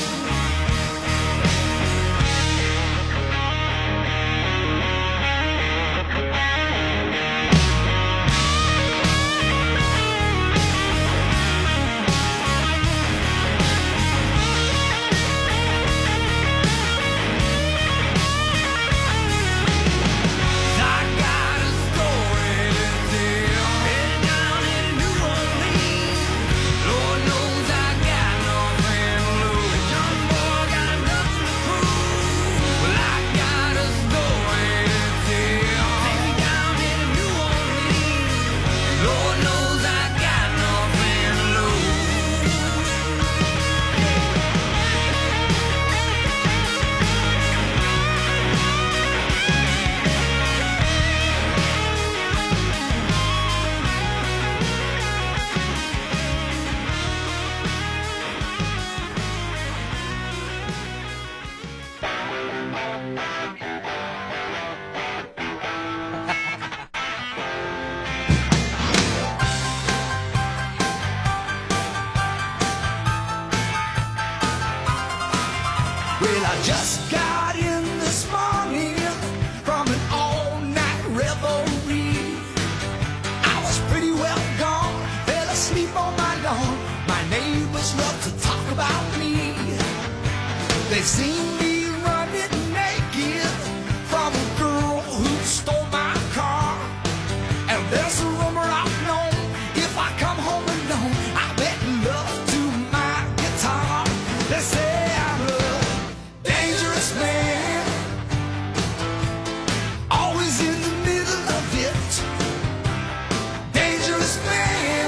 I got a story to tell. Headed down in New Orleans. Lord knows I got nothing to lose. Young boy got nothing to prove. Well, I got a story to tell. Take me down in New Orleans. Lord knows I got nothing to lose. Well, I just got in this morning from an all-night revelry. I was pretty well gone, fell asleep on my lawn. My neighbors love to talk about me. They've seen me running naked from a girl who stole my car. And there's a rumor I've known, if I come home alone, I bet love to my guitar. They say I'm a dangerous man, always in the middle of it. Dangerous man,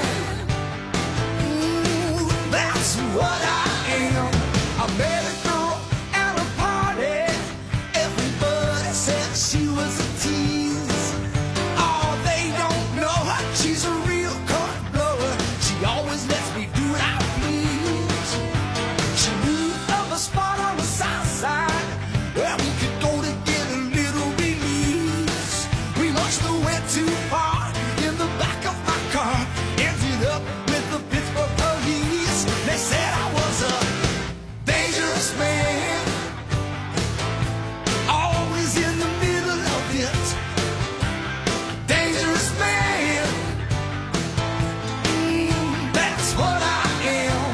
that's what I am. I met a girl at a party. Everybody said she was a tease. Oh, they don't know her. She's a real cut blower. She always lets me do what I please. She knew of a spot on the south side where we could go to get a little release. We must have went too far in the back of my car. Ended up with the Pittsburgh police. They said I was a dangerous man, always in the middle of it. Dangerous man, that's what I am.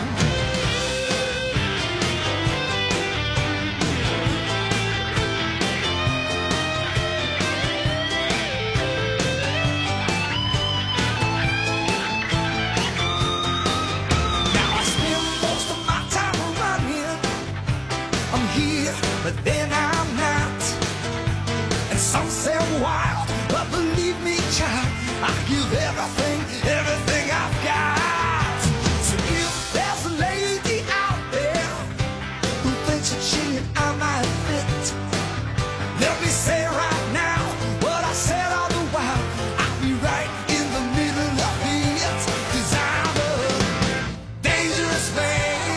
Now I spend most of my time running. I'm here, but then I'm not. And some say I'm wild, but believe me, child, I give everything, everything I've got. So if there's a lady out there who thinks that she and I might fit, let me say right now what I said all the while. I'll be right in the middle of it, 'cause I'm a dangerous man,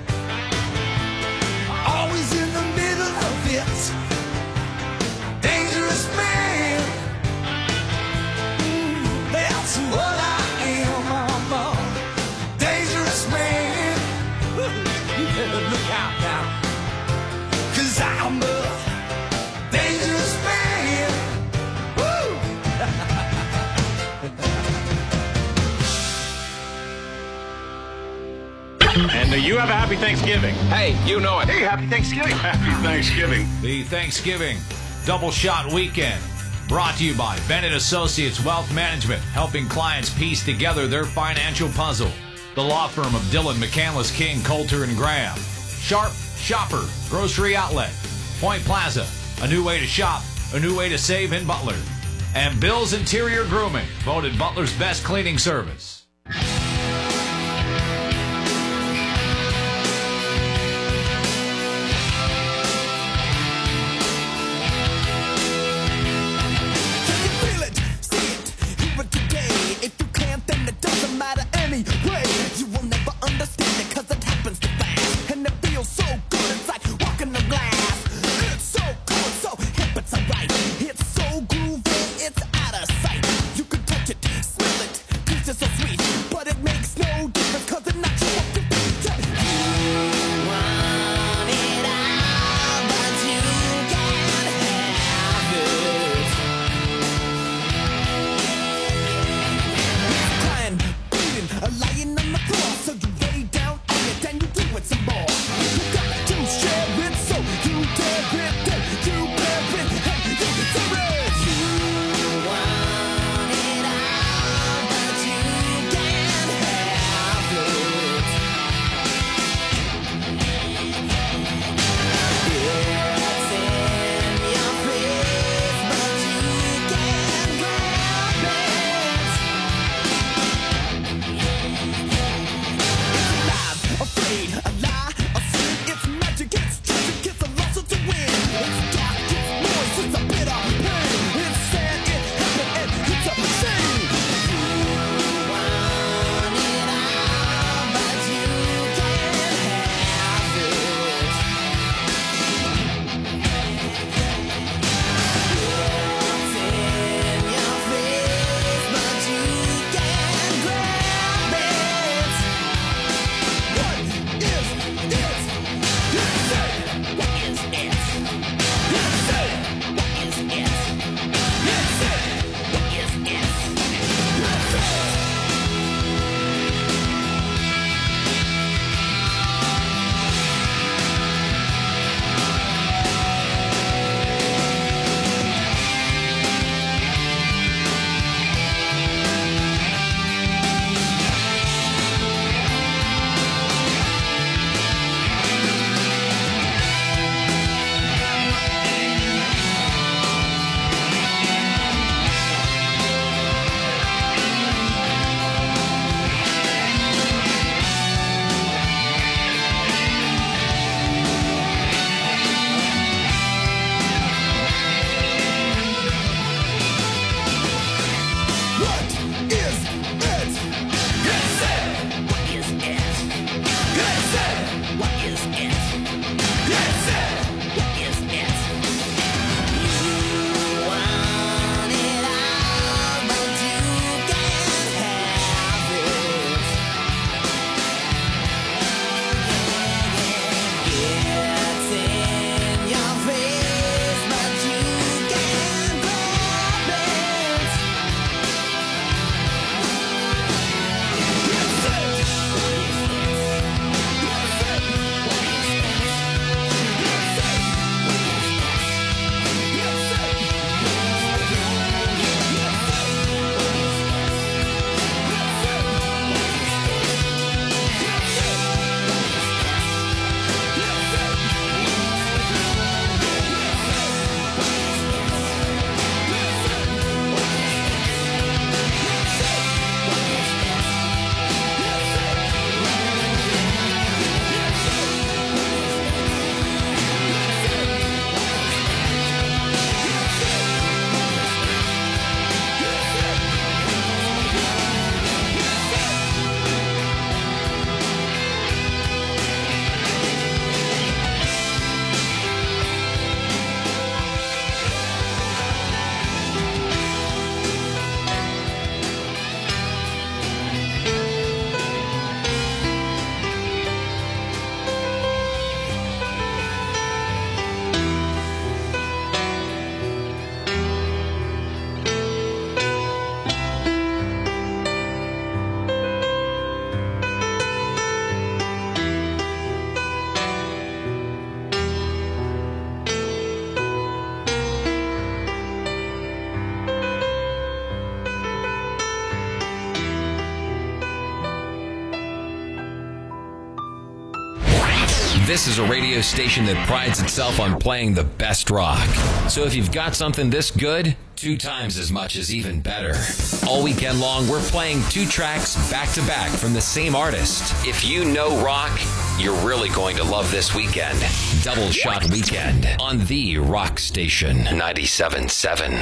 always in the middle of it. Dangerous man, that's what I am. I'm a dangerous man. You better look out now, 'cause I'm a dangerous man. Woo! And you have a happy Thanksgiving. Hey, you know it. Hey, happy Thanksgiving. Happy Thanksgiving. The Thanksgiving Double Shot Weekend, brought to you by Bennett Associates Wealth Management, helping clients piece together their financial puzzle. The law firm of Dillon, McCandless, King, Coulter, and Graham. Sharp Shopper Grocery Outlet. Point Plaza, a new way to shop, a new way to save in Butler. And Bill's Interior Grooming, voted Butler's best cleaning service. This is a radio station that prides itself on playing the best rock. So if you've got something this good, 2 times as much is even better. All weekend long, we're playing 2 tracks back to back from the same artist. If you know rock, you're really going to love this weekend. Double Shot Weekend on the Rock Station 97.7.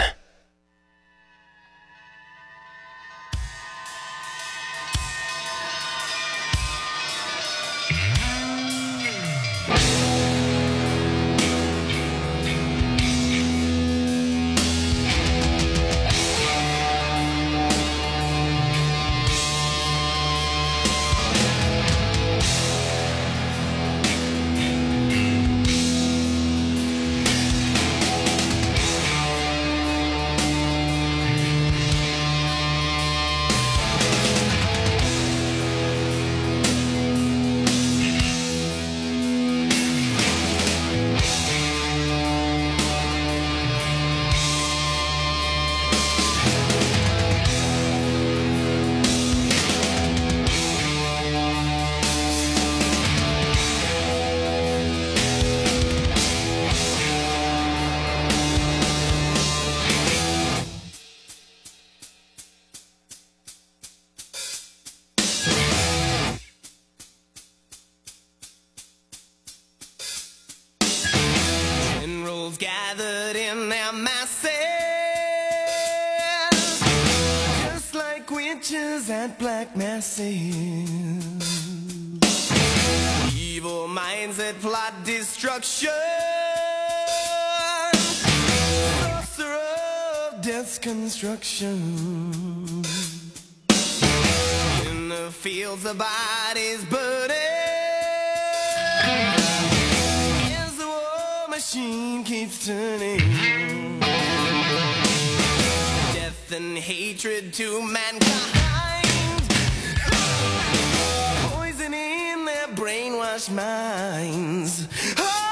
Gathered in their masses, just like witches at black masses. Evil minds that plot destruction, sorcerer of death's construction. In the fields, the bodies burning. Machine keeps turning. Death and hatred to mankind, poison in their brainwashed minds. Oh!